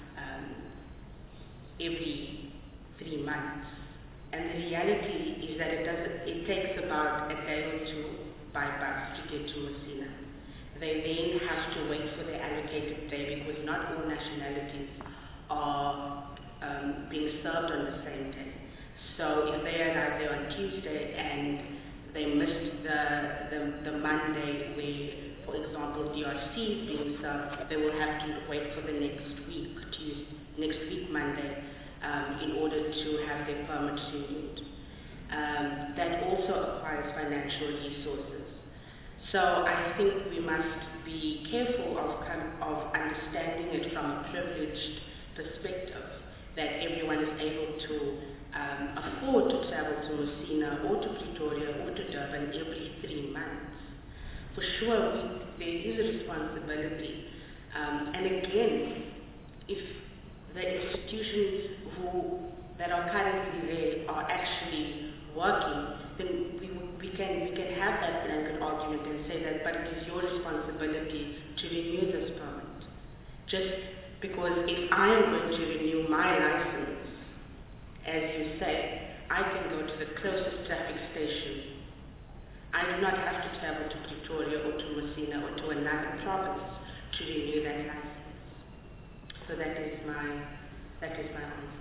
every 3 months. And the reality is that it takes about a day or two by bus to get to Messina. They then have to wait for their allocated day because not all nationalities are being served on the same day. So if they arrive there on Tuesday and they missed the Monday where, for example, DRC is being served, they will have to wait for the next week, Monday, in order to have their permit renewed. That also requires financial resources. So I think we must be careful of understanding it from a privileged perspective, that everyone is able to afford to travel to Messina or to Pretoria or to Durban every 3 months. For sure, there is a responsibility. And again, if the institutions that are currently there are actually working, then we can have that blanket argument and say that, but it is your responsibility to renew this permit. Just because if I am going to renew my license, as you say, I can go to the closest traffic station. I do not have to travel to Pretoria or to Messina or to another province to renew that license. So that is my answer.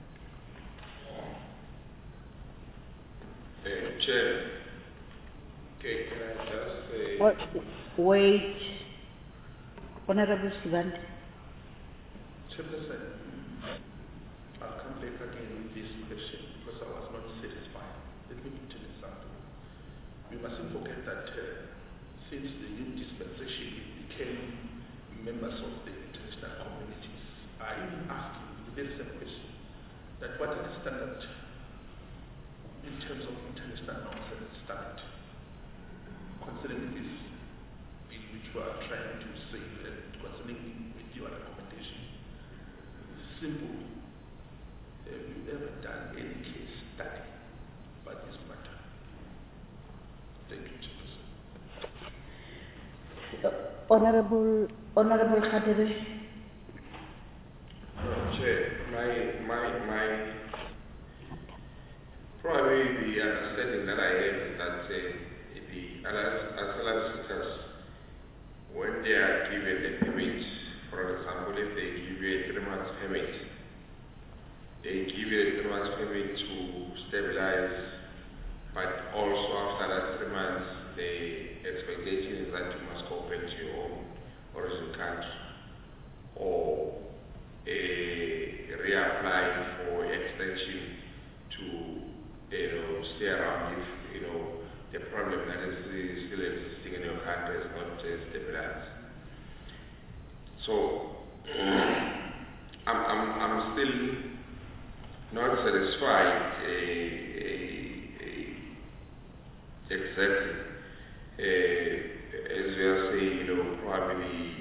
Chair, okay, can I just say... Wait. Honorable Sivand. Chairperson, I'll come back again with this question because I was not satisfied. Let me tell you something. We mustn't forget that since the new dispensation we became members of the international communities, I even asked you the very same question, that what is the standard in terms of international norms and standard concerning this bill which we are trying to save and concerning with your recommendation? Simple. Have you ever done any case study about this matter? Thank you, Chairperson. Honorable Khadere. Chair, my probably the understanding that I have is that the asylum seekers, when they are given a permit, for example, if they give you a 3-month permit, they give you a 3-month permit to stabilize, but also after that 3 months, the expectation is that you must go back to your own origin country or reapply for extension to stay around if the problem that is still existing in your country is not stabilized. So I'm still not satisfied exactly as we are saying, probably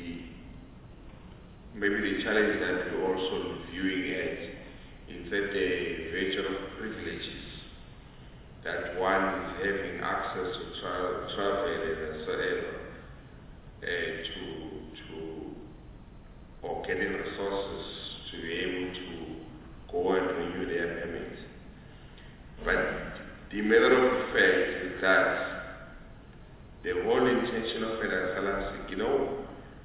maybe the challenge that we're also viewing at is that the virtue of privileges that one is having access to travel and whatsoever or getting resources to be able to go and renew their permits. But the matter of the fact is that the whole intention of an asylum seeker,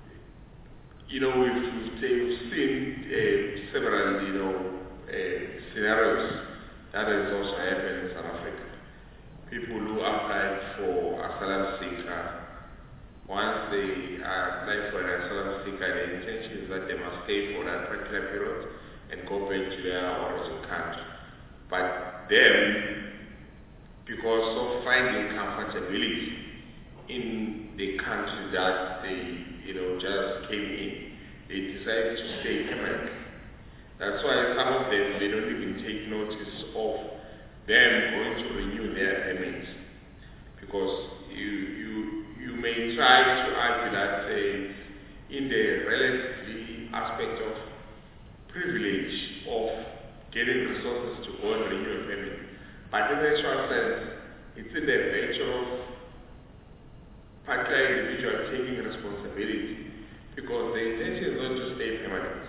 we've seen several, scenarios that has also happened in South Africa. People who apply for asylum seeker, once they apply for an asylum seeker, the intention is that they must stay for that particular period and go back to their origin country. But then, because of finding comfortability in the country that they, just came in, they decided to stay permanently. That's why some of them, they don't even take notice of them going to renew their permits. Because you may try to argue that in the relatively aspect of privilege of getting resources to go and renew a permit. But in the actual sense, it's in the nature of particular individual taking responsibility, because the intention is not to stay permanent.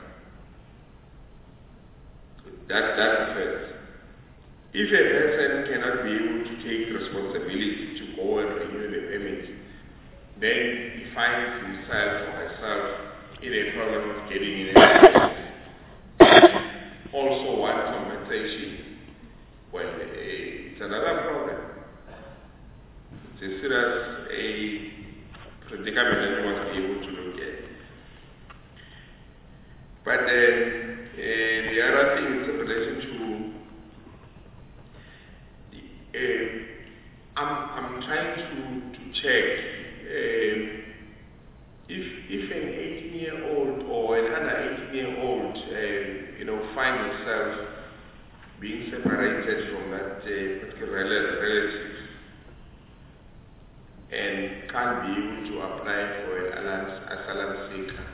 That's the first. If a person cannot be able to take responsibility to go and renew the permit, then he finds himself or herself in a problem of getting in a also one compensation. Well, it's another problem. It's a serious predicament that we must be able to look at. But the other thing is in relation to I'm trying to check if an 18-year-old or another 18-year-old find himself being separated from that particular relative and can't be able to apply for an asylum seeker.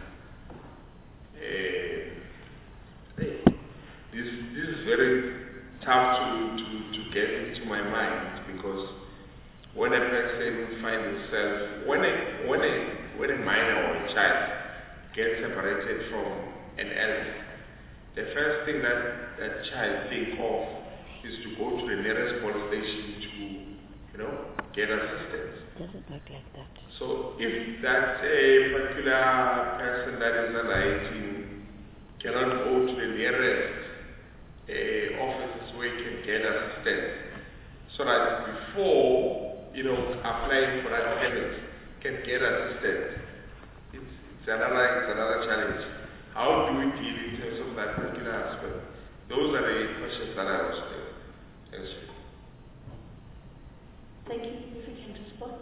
This is very tough to get into my mind, because when a person finds himself, when a minor or a child gets separated from an elder, the first thing that child think of is to go to the nearest police station to, get assistance. Doesn't work like that. So if that particular person that is under 18 cannot go to the nearest offices where he can get assistance, so that before applying for that permit can get assistance, it's another challenge. How do we deal in terms of that particular aspect? Those are the questions that I was answering. Thank you. If you can respond.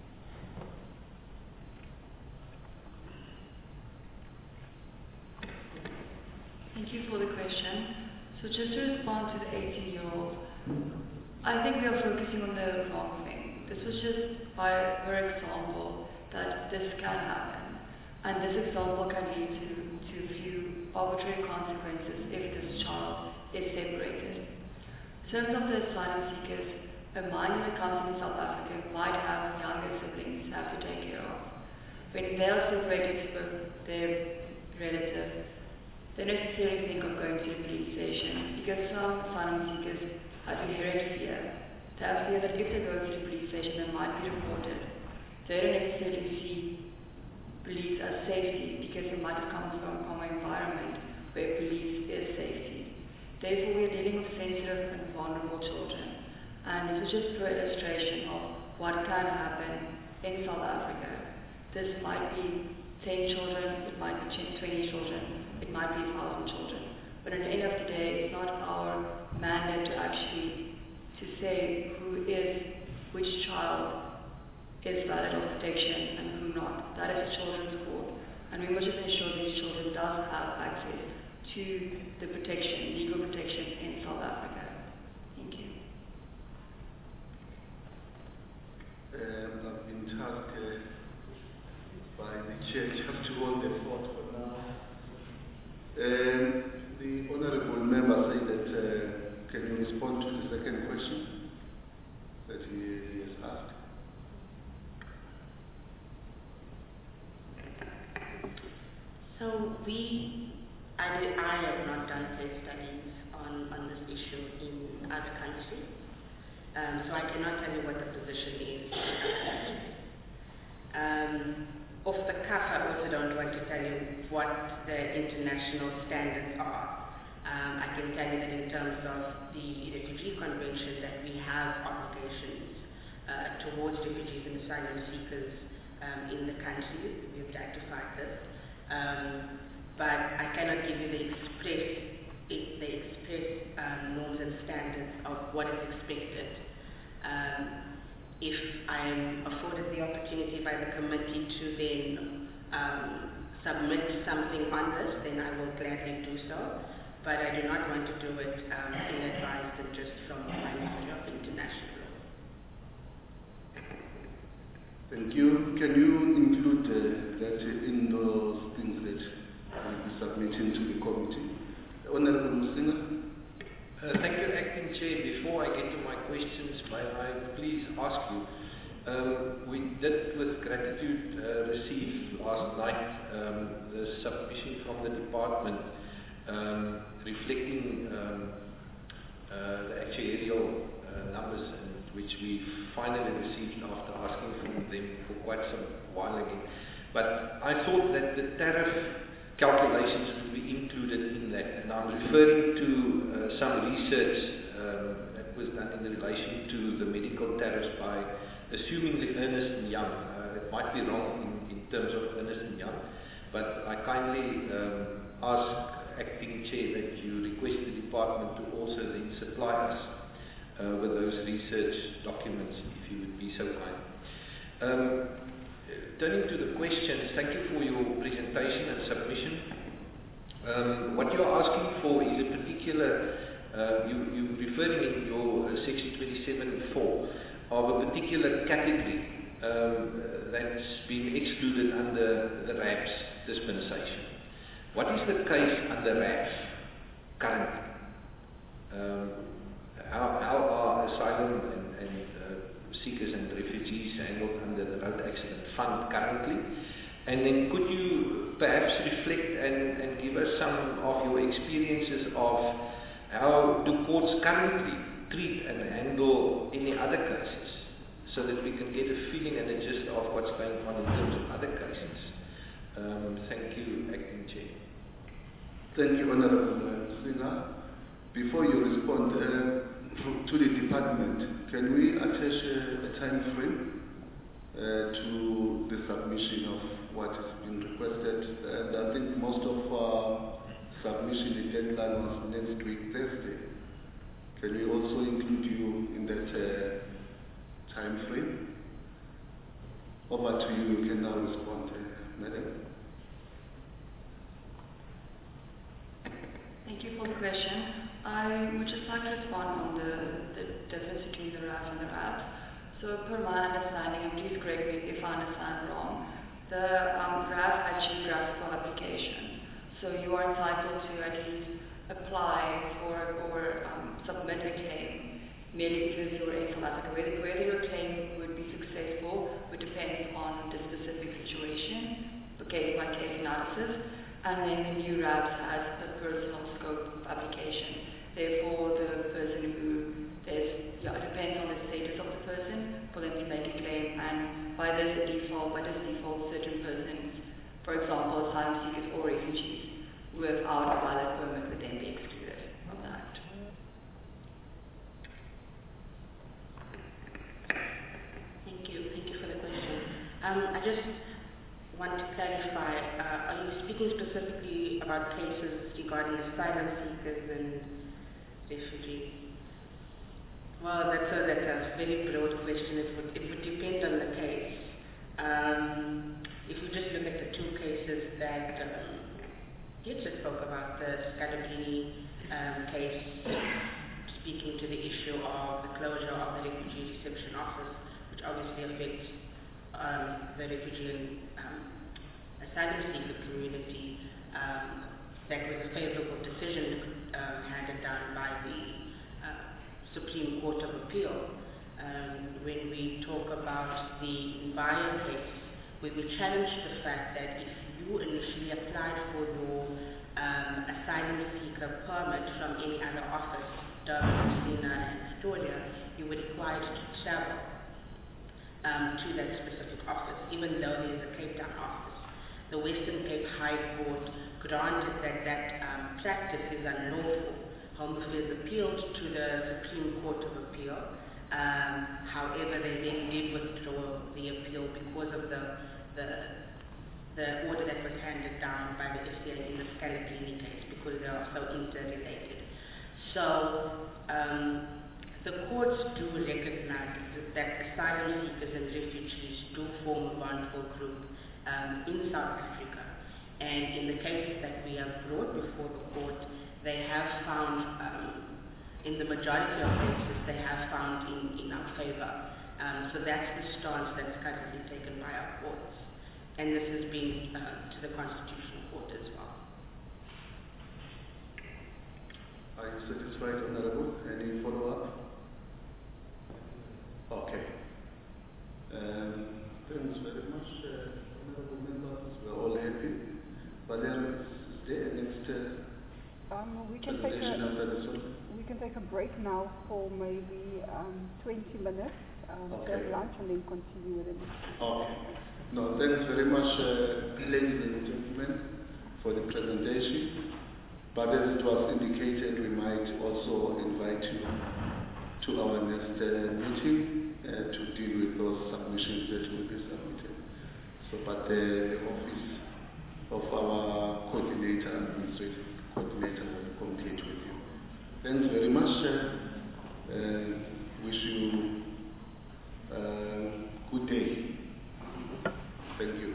Thank you for the question. So just to respond to the 18-year-old, I think we are focusing on the wrong thing. This was just by her example that this can happen. And this example can lead to few arbitrary consequences if this child is separated. In terms of the asylum seekers, a minor that comes in South Africa might have younger siblings to have to take care of. When they are separated from their relative, they don't necessarily think of going to a police station, because some asylum seekers have inherent fear. They have fear that if they go to the police station, they might be reported. They don't necessarily see police as safety, because they might have come from an environment where police is safety. Therefore, we are dealing with sensitive and vulnerable children. And this is just for illustration of what can happen in South Africa. This might be 10 children, it might be 20 children, it might be 1,000 children. But at the end of the day, it's not our mandate to actually say which child is valid of protection and who not. That is a children's court. And we must just ensure these children does have access to the protection, legal protection in South Africa. Thank you. I've been tasked by the chair just to hold the fort for now. The honourable member said that can you respond to the second question that he has asked? So I have not done case studies on this issue in other countries, so I cannot tell you what the position is. Off the cuff, I also don't want to tell you what the international standards are. I can tell you that in terms of the Refugee Convention that we have obligations towards refugees and asylum seekers in the country. We've ratified this. But I cannot give you the express norms and standards of what is expected. If I am afforded the opportunity by the committee to then submit something on this, then I will gladly do so. But I do not want to do it ill-advised and just from my knowledge of international law. Thank you. Can you include that in those things that will be submitted to the committee? Honourable Musinga. Thank you, Acting Chair. Before I get to my questions, may I please ask you, We did, with gratitude, receive last night the submission from the department reflecting the actuarial numbers, which we finally received after asking from them for quite some while again. But I thought that the tariff calculations would be included in that, and I'm referring to some research that was done in relation to the medical tariffs by assuming the Ernst & Young. It might be wrong in terms of Ernst & Young, but I kindly ask Acting Chair that you request the department to also then supply us with those research documents, if you would be so kind. Turning to the questions, thank you for your presentation and submission. What you are asking for is a particular, you're referring in your section 27.4 of a particular category that's been excluded under the RAPS dispensation. What is the case under RAPS currently? How are asylum and seekers and refugees handled under the Road Accident Fund currently? And then could you perhaps reflect and give us some of your experiences of how do courts currently treat and handle any other cases, so that we can get a feeling and a gist of what's going on in terms of other cases. Thank you, Acting Chair. Thank you, Honorable Singer. Before you respond to the department, can we attach a time frame to the submission of what has been requested? And I think most of our submission, the deadline was next week, Thursday. Can we also include you in that time frame? Over to you. You can now respond, Madam. Thank you for the question. I would just like to respond on the difference between the RAF and the RAPS. So per my understanding, and please correct me if I understand wrong, the RAF actually drafts for application. So you are entitled to at least apply for or submit a claim merely because you were asymptomatic. Whether your claim would be successful would depend on the specific situation, the case-by-case analysis. And then the new RAPS has a personal scope of application. Therefore, the person who it depends on the status of the person for them to make a claim, and by this default, certain persons, for example, asylum seekers or refugees, without a valid permit would then be excluded from that. Thank you for the question. I just want to clarify, are you speaking specifically about cases regarding asylum seekers and refugees? Well, that's a very broad question. It would depend on the case. If you just look at the two cases that you just spoke about, the Scalabrini case, speaking to the issue of the closure of the refugee reception office, which obviously affects the refugee and asylum seeker community, that was a favorable decision handed down by the Supreme Court of Appeal. When we talk about the Mbaya case, we will challenge the fact that if you initially applied for your asylum seeker permit from any other office, Durban, Sina, and Pretoria, you were required to travel to that specific office, even though there is a Cape Town office. The Western Cape High Court granted that practice is unlawful. Home Affairs appealed to the Supreme Court of Appeal. However, they then did withdraw the appeal because of the order that was handed down by the FCA in the Scalabrini case, because they are so interrelated. So the courts do recognize that asylum seekers and refugees do form a vulnerable group in South Africa. And in the cases that we have brought before the court, they have found, in the majority of cases, they have found in our favor. So that's the stance that's currently taken by our courts. And this has been to the Constitutional Court as well. Are you satisfied, Honorable? Any follow-up? Okay. Thanks very much, honorable members. We're all happy. Valerie, is there a next we can presentation after this one? we can take a break now for maybe 20 minutes. Okay. Have lunch and then continue with it. Okay. No, thanks very much, ladies and gentlemen, for the presentation. But as it was indicated, we might also invite you to our next meeting to deal with those submissions that will be submitted. So, but the office of our administrative coordinator will communicate with you. Thanks very much. Wish you good day. Thank you.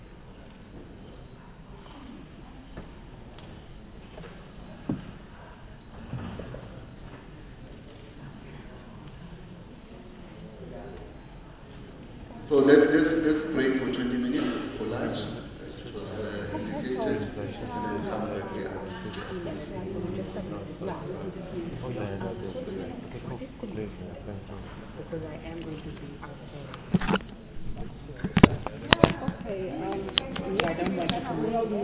So let's break for 20 minutes for lunch, as it was indicated, and then come back here. Because I am going to be outside. Okay. I don't want to